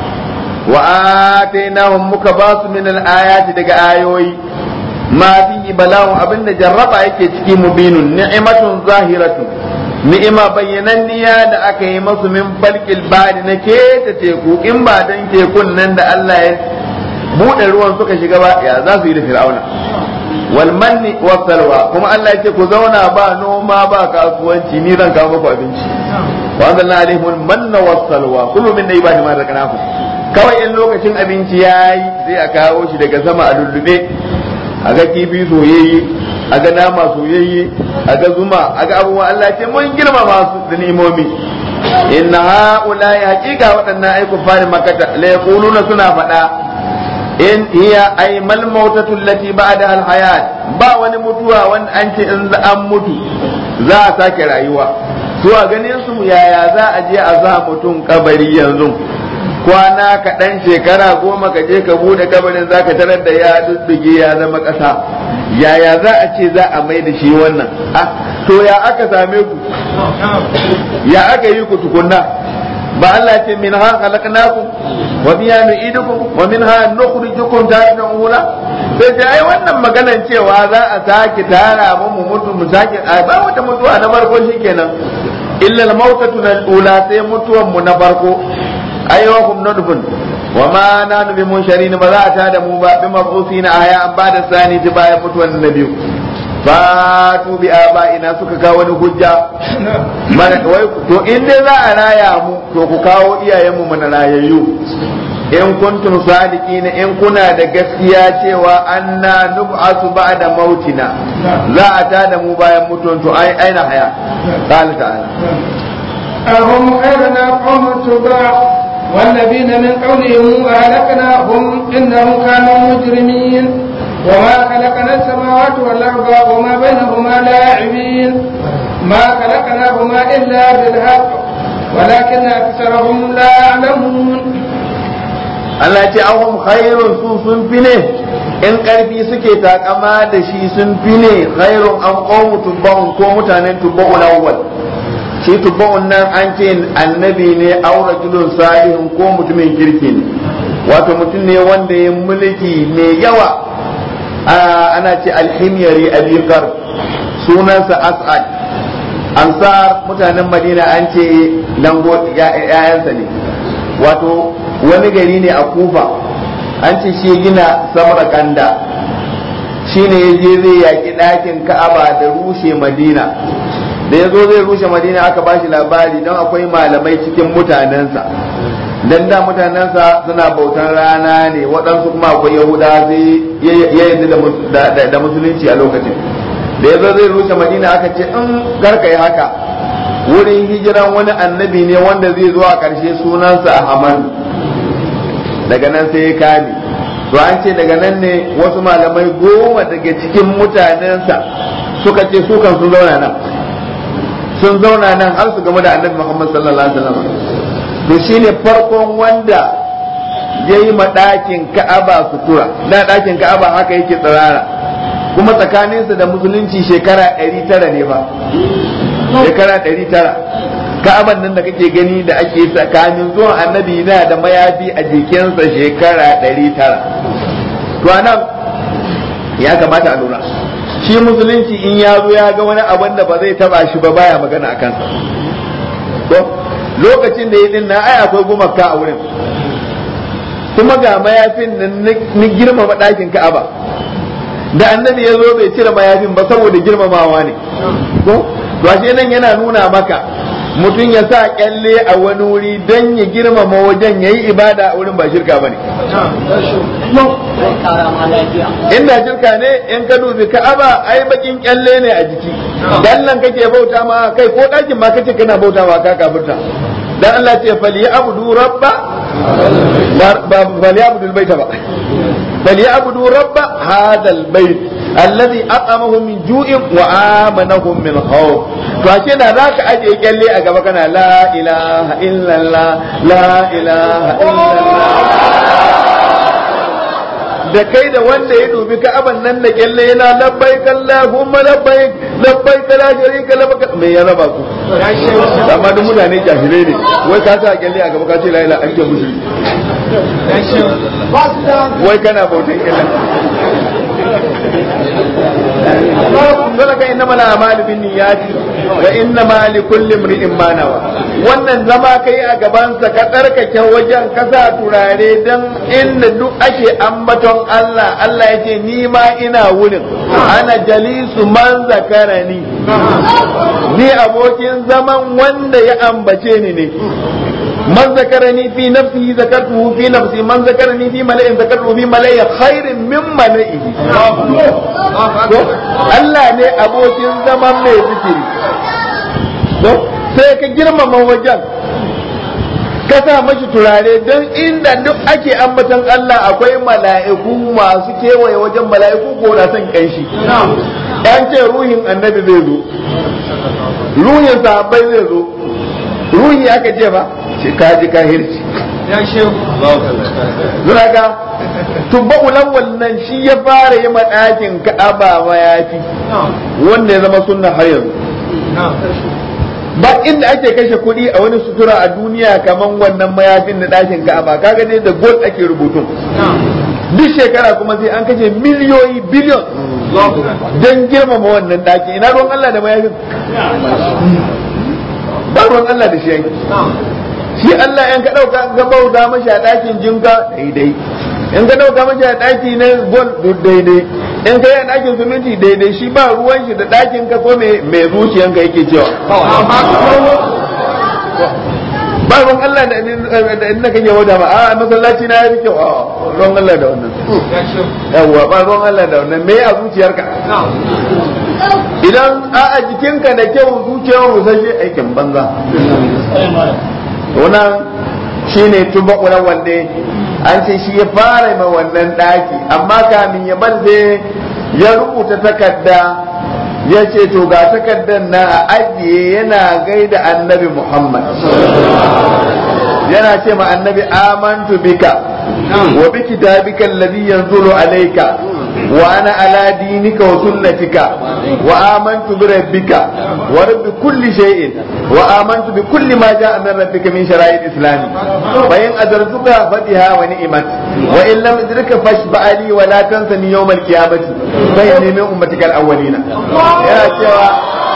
وآتيناهم مكباس من الآيات دق آيوي ما فيه بلاء أبن جرب أيكي مبين نعمة ظاهرة ni'ima bayyananniya da aka yi masu min falkil bari na keta teku in ba dan tekun nan da Allah ya buɗe ruwan suka shiga ba ya za su yi da fir'auna wal manni was salwa kuma Allah ya ce ku zauna ba noma ba kasuwanci ni zan kawo muku abinci wa anzalna alaihimul manna was salwa kullu min ibadi ma razaqnakum kawai in lokacin abinci yayi sai a kawo shi daga sama a lullube a ga kifi soyayye a ga nama soyayye a ga zuma a ga abubuwa Allah ce mun girmama su da nimomi inna haula ya haqiqa waɗannan ai kufari makata la yaquluna suna faɗa in hiya ay mal mautatu allati ba'da al hayat ba wani mutuwa wanda an ce in an mutu za a sake rayuwa su a ganin su yaya za a je a za mutum kabari yanzu kwana kaɗan shekara goma ka je ka bude kabarin za ka tarar da ya dudduge ya zama ƙasa yaya za a ce za a mai da shi wannan ah to ya aka same ku ya aka yi ku tukunna ba Allah ce min ha khalaqnakum wa biha nu'idukum wa minha nukhrijukum taratan ula sai dai ai wannan maganan cewa za a sake tara mu mu mutu mu sake ba wata mutuwa na farko shikenan illa al-mautatu al-ula sai mutuwan mu na farko ayyuhum nadbun wa ma nanu bi munsharin ba za a tada mu ba bi mabusina aya an ba da sani ta bayan mutuwan na biyu fatu bi aba'ina suka kawo wani hujja mana wai to in dai za a raya mu to ku kawo iyayen mu mana rayayyu in kuntum sadiqina in kuna da gaskiya cewa anna nub'asu ba'da mautina za a tada mu bayan mutuwan to ai aina haya qala ta'ala ahum khairuna qawm tuba والذين من قولهم أهلكناهم إنهم كانوا مجرمين وما خلقنا السماوات والأرض وما بينهما لاعبين ما خلقناهما إلا بالحق ولكن أكثرهم لا يعلمون Allah ce ahum khairun su sun fi ne in karfi suke takama da shi sun fi ne khairun an qawmu tubba'un ko mutanen tubba'un awwal shi tubba'un nan an ce annabi ne aw rajulun salihun ko mutumin kirki ne wato mutum ne wanda ya mulki mai yawa ana ce alhimyari abikar sunansa as'ad ansar mutanen madina an ce dango yayansa ne wato wani gari ne a kufa an ce shi gina samarkanda shi ne ya je zai yaƙi ɗakin ka'aba da rushe madina da ya zo zai rushe madina aka ba shi labari don akwai malamai cikin mutanensa dan da mutanensa suna bautan rana ne waɗansu kuma akwai yahuda zai ya yadda da musulunci a lokacin da ya zo zai rushe madina aka ce in karka yi haka wurin hijiran wani annabi ne wanda zai zo a ƙarshe sunansa Ahmad daga nan sai ya kame to an ce daga nan ne wasu malamai goma daga cikin mutanensa suka ce su kan sun zauna nan sun zauna nan har su game da annabi Muhammad sallallahu alaihi wasallam to shine farkon wanda yayi ma ɗakin Ka'aba sutura da ɗakin Ka'aba haka yake tsirara kuma tsakaninsa da musulunci shekara ɗari tara ne ba shekara ɗari tara Ka'aban nan da kake gani da ake tsakanin zuwan annabi na da mayafi a jikinsa shekara ɗari tara to anan ya kamata a lura shi musulunci in ya zo ya ga wani abin da ba zai taba shi ba baya magana a kansa. To lokacin da ya din na ai akwai gumaka a wurin, kuma ga mayafin nan na girmama ɗakin Ka'aba, da annabi ya zo bai cire mayafin ba saboda girmamawa ne. To ashe nan yana nuna maka mutum ya sa kyalle a wani wuri don ya girmama wajen ya yi ibada a wurin ba shirka ba ne. Inda shirka ne in ka dubi Ka'aba ai bakin kyalle ne a jiki, dan nan kake bauta ma kai ko ɗakin ma kace kana bauta ma ka kafirta. Dan Allah ce fali abudu rabba ba fali abudu baita ba fali abudu rabba hadal bait alladhi at'amahum min ju'in wa amanahum min khawf. To ashe da zaka aje kyalle a gaba kana la ilaha illallah la ilaha illallah, da kai da wanda ya dubi Ka'aban nan da kyalle yana labbaik Allahumma labbaik labbaik la sharika lak, me ya raba ku? Amma duk mutane jahilai ne, wai ka sa kyalle a gaba ka ce la ilaha ake mushi, wai kana bautan kyalle. Dole ka innama al-a'malu binniyati wa innama likulli imri'in ma nawa. Wannan zama kai a gaban sa ka tsarkake wajen ka sa turare dan inda duk ake ambaton Allah, Allah yace ni ma ina wurin, ana jalisu man zakarani, ni abokin zaman wanda ya ambace ni ne. من ذكرني في نفسه ذكرته في نفسي من ذكرني في ملئ ذكرته في ملئ خير من ملئه. Allah ne abokin zaman mai zikiri, sai ka girmama wajen ka sa mashi turare don inda duk ake ambatan Allah akwai mala'iku masu kewaye wajen, mala'iku ko na son kanshi. Yan ce ruhin annabi zai zo, ruhin sahabbai zai zo, ruhi aka ce ba shi kaji kahirci ya shehu zura ga tubba ulawwal nan shi ya fara yi madakin Ka'aba mayafi wanda ya zama sunna har yanzu. Ba inda ake kashe kuɗi a wani sutura a duniya kaman wannan mayafin na ɗakin Ka'aba, kaga dai da gold ake rubutun. Duk shekara kuma sai an kashe miliyoyi biliyon don girmama wannan ɗaki. Ina ruwan Allah da mayafin? Ba ruwan Allah da shi yanki. Shi Allah yan ka ɗauka ga bauta mashi a ɗakin jinka daidai, in ka ɗauka mashi a ɗaki na gol duk daidai, in ka yi a ɗakin suminti daidai, shi ba ruwan shi da ɗakin ka ko mai zuciyanka yake cewa. Ba ruwan Allah da inda kake bauta ba, a masallaci na ya fi kyau, a ruwan Allah da wannan. Yawwa ba ruwan Allah da wannan, me a zuciyarka? Idan a jikinka da kyau zuciyar rusashe aikin banza. Wannan shi ne tuba ƙuran wanda an ce shi ya fara ma wannan ɗaki, amma kamin ya balde ya rubuta takarda ya ce to ga takardar na a ajiye, yana gaida annabi Muhammad, yana ce ma annabi amantu bika wa bi kitabika alladhi yanzulu alayka wa ana ala dinika wa sunnatika wa amantu bi rabbika wa rabbi kulli shay'in wa amantu bi kulli ma ja'a min rabbika min shara'il islam fa in adartuka fatiha wa ni'mat wa in lam adrika fashba'ali wa la tansani yawm al-qiyamati fa inni min ummatika al-awwalina. Ya cewa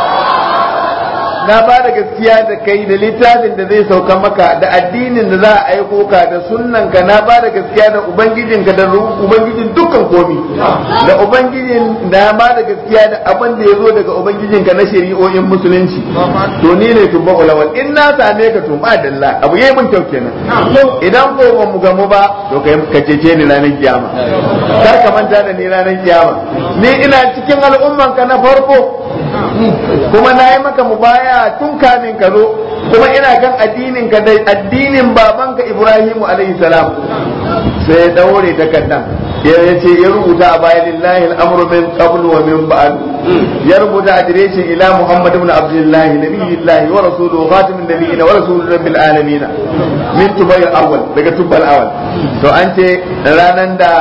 na ba da gaskiya da kai da littafin da zai sauka maka da addinin da za a aiko ka da sunnan ka, na ba da gaskiya da ubangijinka da ubangijin dukkan komi, da ubangijin da ba da gaskiya da abin da ya zo daga ubangijinka na shari'o'in musulunci. To ni ne tubba ulawal, in na same ka to ba dalla abu yayi mun kyau kenan. Idan ko ba mu gamu ba to kai ka cece ni ranar kiyama, kar ka manta da ni ranar kiyama. Ni ina cikin al'umman ka na farko, kuma na yi maka mubaya tun kamin ka zo, kuma ina kan addinin ka da addinin babanka Ibrahimu alaihi salam. Sai ya daure takardan ya ce ya rubuta a bayan lillahi al'amru min qablu wa min ba'd, ya rubuta adireshin ila Muhammad ibn Abdullah nabiyillahi wa rasuluhu khatimin nabiyyin wa rasulur rabbil alamin min tubayl awwal, daga tubal awwal. To an ce ranan da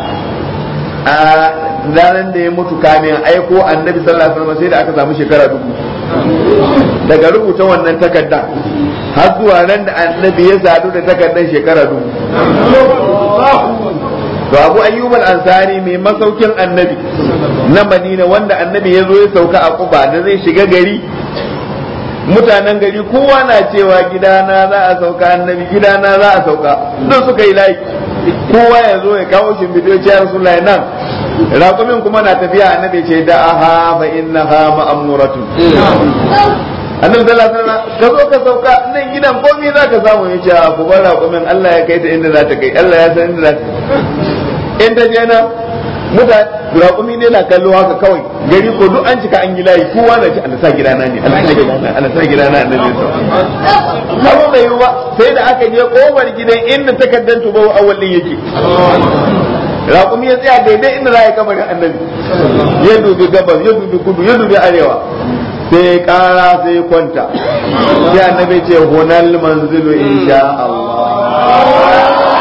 ranar da ya mutu kamin aiko annabi sallallahu alaihi wasallam sai da aka samu shekara dubu daga rubuta wannan takarda har zuwa ran da annabi ya sadu da takardar shekara dubu. to Abu Ayyub al-Ansari mai masaukin annabi na Madina wanda annabi ya zo ya sauka a Quba da zai shiga gari mutanen gari kowa na cewa gidana za a sauka annabi gidana za a sauka don suka yi layi kowa ya zo ya kawo shi bidiyo ce Rasulullahi nan raƙumin kuma na tafiya annabi ce da aha fa innaha ma'amuratu annabi sallallahu alaihi wasallam ka zo ka sauka nan gidan komai za ka samu yace a ku bar raƙumin Allah ya kai ta inda za ta kai Allah ya san inda za ta in ta je na muta raƙumi ne na kallo haka kawai gari ko duk an cika an yi layi kowa na ci Allah sa gidana ne Allah sa gidana Allah sa gidana annabi sallallahu abu bai yi ba sai da aka je kofar gidan inda takaddan tubawu awwalin yake raƙumi ya tsaya daidai inda za a yi kamarin annabi ya dubi gabas ya dubi kudu ya dubi arewa sai kara sai kwanta sai annabi ce hunal manzilu insha Allah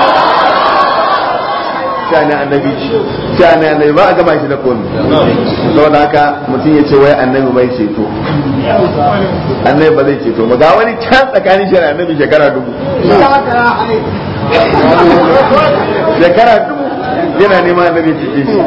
shani annabi shani annabi ba a gama shi da komai saboda haka mutum ya ce wai annabi bai ceto annabi ba zai ceto ba ga wani can tsakanin shi da annabi shekara dubu shekara dubu yana neman annabi ya cece shi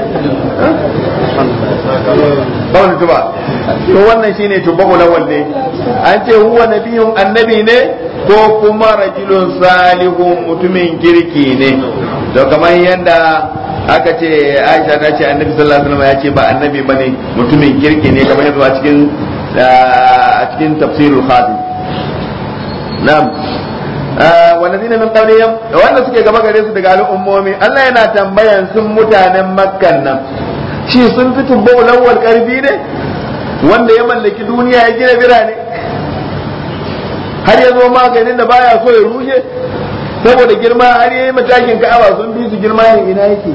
ba wani tuba to wannan shine tubahu lawal ne an ce huwa nabiyun annabi ne ko kuma rajulun salihun mutumin kirki ne to kamar yadda aka ce Aisha ta ce annabi sallallahu alaihi wasallam ya ce ba annabi bane mutumin kirki ne kamar yadda a cikin a cikin tafsirul khadim na'am walladina min qablihim wanda suke gaba gare su daga al'ummomi Allah yana tambayan sun mutanen makkan nan shi sun fi tubbau lawal karfi ne wanda ya mallaki duniya ya gina birane har ya zo maganin da baya so ya rushe saboda girma har yayi matakin ka'aba sun bi su girma ne ina yake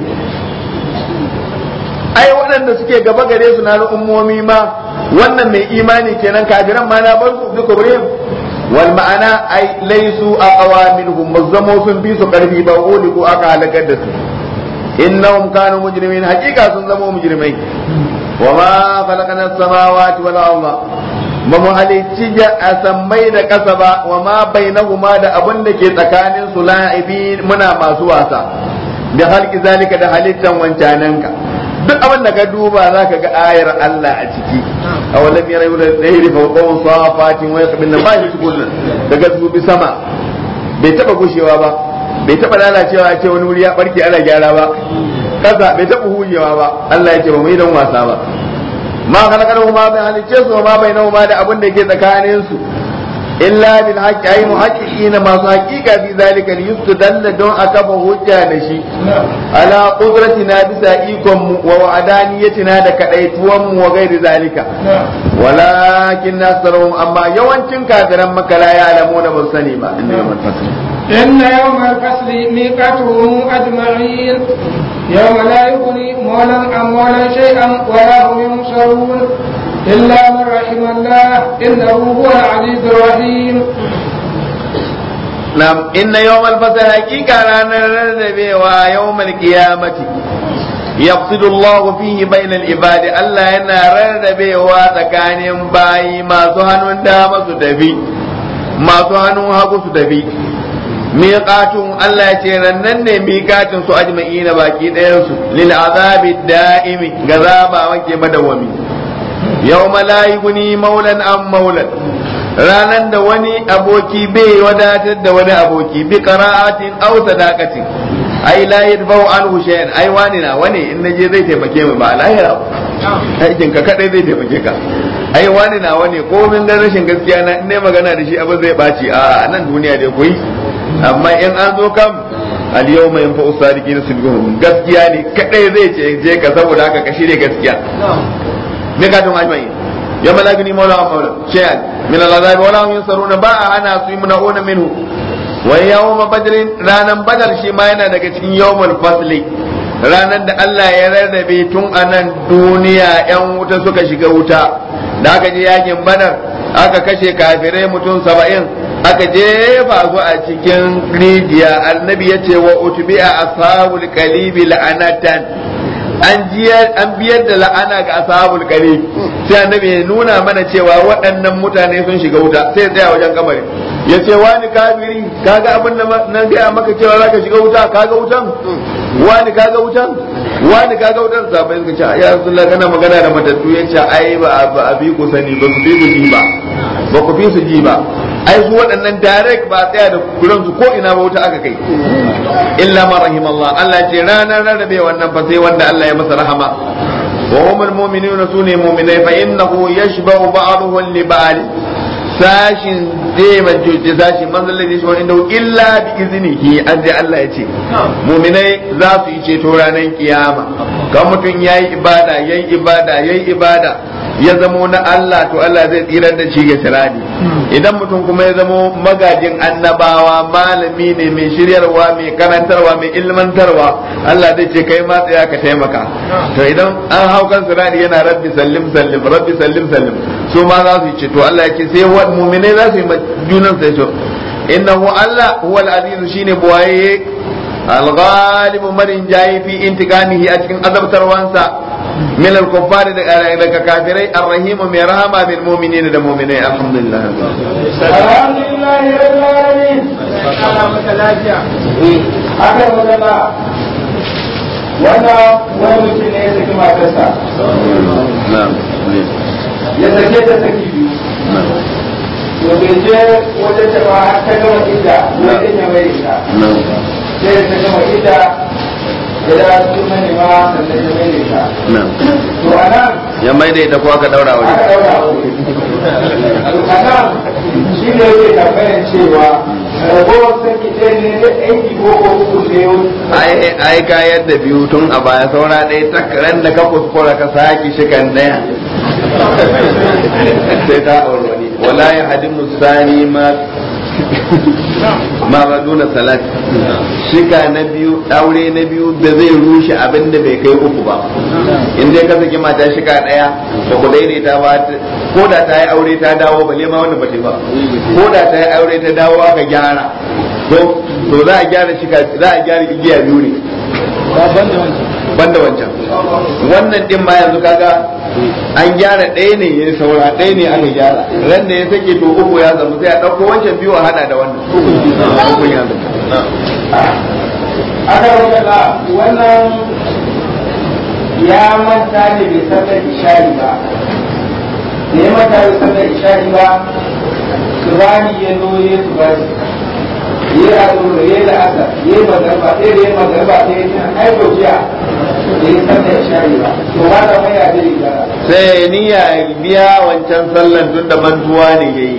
ai waɗanda suke gaba gare su na al'ummomi ma wannan mai imani kenan kafiran ma na bar su bi kubrihim wal ma'ana ai laysu aqwa minhum mazzamu sun bi su karfi ba ko ko aka halakar da su innahum kanu mujrimin haqiqa sun zama mujrimai wa ma khalaqna as-samawati wal arda ba mu halicci a sammai da ƙasa ba wa ma bainahuma da abin da ke tsakanin su la'ibi muna masu wasa da halki zalika da halittan wancananka duk abin da ka duba zaka ga ayar Allah a ciki awalam yarayu da dhahiri fawqahum safatin wa yaqbilna ma shi kullun daga dubi sama bai taba gushewa ba bai taba lalacewa a ce wani wuri ya barke ana gyara ba kasa bai taba hujewa ba Allah ya ce ba mu yi dan wasa ba ma khalaqahu ma bai halice su ma bai nahu ma da abin da ke tsakanin su illa bil haqqi ay muhaqqiqina masu haqiqa fi zalika liyustadalla don akafa hujja da shi ala qudratina bisa ikon mu wa wa'adaniyatina da kadaituwan mu wa gairi zalika walakin nasarum amma yawancin kafiran maka la ya'lamuna ban sani ba inna yawmal fasl inna yawmal fasli miqatuhum ajma'in يوم لا يغني مولا عن مولا شيئا ولا هم ينصرون إلا من رحم الله إنه هو العزيز الرحيم نعم إن يوم الفصل حقيقة رانا نرنبي ويوم القيامة يقصد الله فيه بين العباد الله ينا رنبي وتكان باي ما سهنون دام ستفي ما سهنون حق ستفي miqatun Allah ya ce rannan ne miqatun su ajma'ina baki ɗayan su lil azabi da'imi gazaba wake madawami yawma la yughni maulan am maulan ranan da wani aboki bai wadatar da wani aboki bi qira'atin aw sadaqatin ai la yadfa'u anhu shay'an ai wani na wani in naje zai taimake mu ba lahira aikin ka kadai zai taimake ka ai wani na wani ko min da rashin gaskiya na in ne magana da shi abin zai baci a nan duniya dai koyi amma in an zo kam al yawma yanfa'u sadiqina sidquhum gaskiya ne kadai zai ce je ka saboda haka ka shirye gaskiya me ka tun ajmai ya malagini maula wa maula shay'an min al-azab wala hum yansaruna ba ana su yumnauna minhu wa yawma badrin ranan badar shi ma yana daga cikin yawmul fasli ranan da Allah ya rarrabe tun anan duniya yan wuta suka shiga wuta da aka je yakin badar aka kashe kafirai mutum saba'in aka jefa su a cikin rijiya annabi ya ce wa utbi'a ashabul qalibi la'anatan an jiyar an biyar da la'ana ga ashabul qalib sai annabi ya nuna mana cewa waɗannan mutane sun shiga wuta sai tsaya wajen kamari ya ce wani kafiri kaga abin da na gaya maka cewa zaka shiga wuta kaga wutan wani kaga wutan wani kaga wutan sabai suka ce ya Rasulullah kana magana da matattu yace ai ba a bi ku sani ba ku bi ku ji ba ba ku fi su ji ba ai su waɗannan direct ba tsaya da kuran su ko ina ba wuta aka kai illa ma rahimallah Allah ce ranar rarrabe wannan fa sai wanda Allah ya masa rahama wa humul mu'minuna sune mu'minai fa innahu yashba'u ba'dhum li ba'd sashin zai manjoji sashin manzon Allah shi inda illa bi iznihi an dai Allah ya ce mu'minai za su yi ceto ranar kiyama kan mutum yayi ibada yayi ibada yayi ibada ya zamo na Allah to Allah zai tsirar da shi ga sirani idan mutum kuma ya zamo magajin annabawa malami ne mai shiryarwa mai karantarwa mai ilmantarwa Allah zai ce kai ma tsaya ka taimaka to idan an hau kan sirani yana rabbi sallim sallim rabbi sallim sallim su ma za su yi ce to Allah yake sai wa mu'minai za su yi junan sai to innahu Allah huwa al-aziz shine buwaye al-ghalib marin jayi fi intikamihi a cikin azabtarwansa من الكفار daga kafirai الرحيم mai rahama bil mu'minina da mu'minai alhamdulillah alhamdulillah rabbil alamin Allah maka lafiya aka magana wannan wani mutum ne ya saki matarsa na'am ya sake ta saki biyu to bai je wajen ta ba har ta gama idda wajen ya mai idda sai ta gama idda ya mai da ita ko aka daura wuri shi ne yake tambayar cewa ragowar saki ɗaya ne da aiki ko ko uku ne ai ka yadda biyu tun a baya saura ɗaya takarar da ka kuskura ka saki shi kan ɗaya sai ta aure wani wala ya hadin musani ma ma ba duna salat shika na biyu aure na biyu da zai rushe abin da bai kai uku ba in dai ka saki mata shika daya da ku daidaita ba ko da ta yi aure ta dawo balle ma wannan bace ba ko da ta yi aure ta dawo aka gyara to to za a gyara shika za a gyara igiya biyu ne banda wancan wannan din ma yanzu kaga an gyara ɗaya ne ya saura ɗaya ne aka gyara ran da ya sake to uku ya zama sai a ɗauko wancan biyu a hada da wannan uku ya zama aka rubuta wannan ya manta ne bai sallar ishari ba da ya manta bai sallar ishari ba subani ya zo ya subani ya azuru ya da asar ya magarba sai da ya magarba sai ya tana aiko jiya da ya sallar ishari ba to ba da mai ya zai gara sai niyya biya wancan sallan tun da mantuwa ne yayi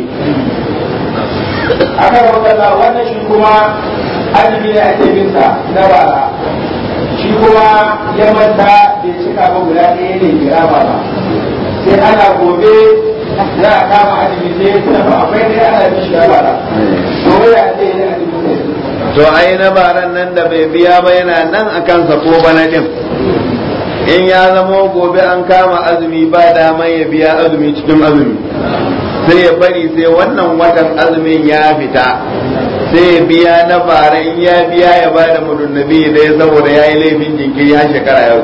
aka rubuta wannan shi kuma azumi ne ake bin sa na bara shi kuma ya manta bai cika ba guda ɗaya ne bai rama ba sai ana gobe za a kama azumi sai ya tuna ba akwai dai ana bin shi na bara to ya ce ne azumi to ai na baran nan da bai biya ba yana nan a kansa ko bana din in ya zamo gobe an kama azumi ba daman ya biya azumi cikin azumi sai ya bari sai wannan watan azumin ya fita sai ya biya na bara in ya biya ya ba da mudun nabi da ya saboda ya yi laifin jinkiri har shekara yau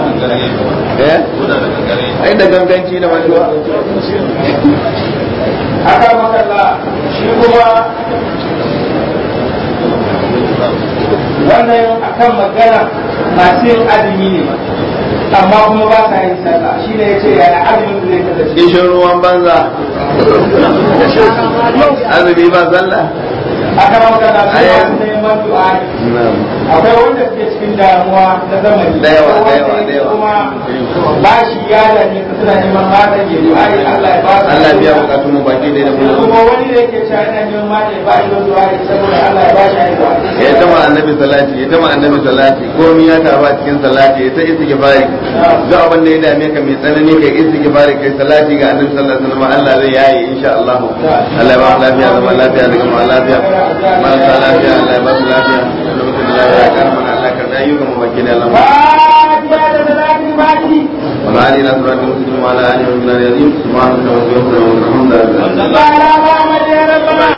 ai da ganganci da mantuwa haka makalla shi kuma wannan akan magana masu yin azumi ne amma kuma ba sa yin sallah shi ne ya ce yana azumin da zai kasance kishin ruwan banza azumi ba sallah aka magana sai wasu neman du'a akwai wanda suke cikin damuwa na zamani da yawa da yawa da yawa kuma ba shi ya da ne ka suna neman matan ya du'a Allah ya ba su Allah biya bukatun mu baki da mu kuma wani da yake cewa yana neman matan ya ba shi du'a saboda Allah ya ba shi haihuwa ya tama annabi salati ya tama annabi salati komai ya taru a cikin salati ya ta istighfari duk abin da ya dame ka mai tsanani kai istighfari kai salati ga annabi sallallahu alaihi wasallam Allah zai yayi insha Allah Allah ya ba mu lafiya zaman lafiya da kuma lafiya marasa lafiya Allah ya ba su lafiya da mutum da lafiya ya karama Allah ka dayu ga mabaki da Allah وما علينا صراط المسلمين وعلى آله وصحبه أجمعين سبحانك اللهم وبحمدك الحمد لله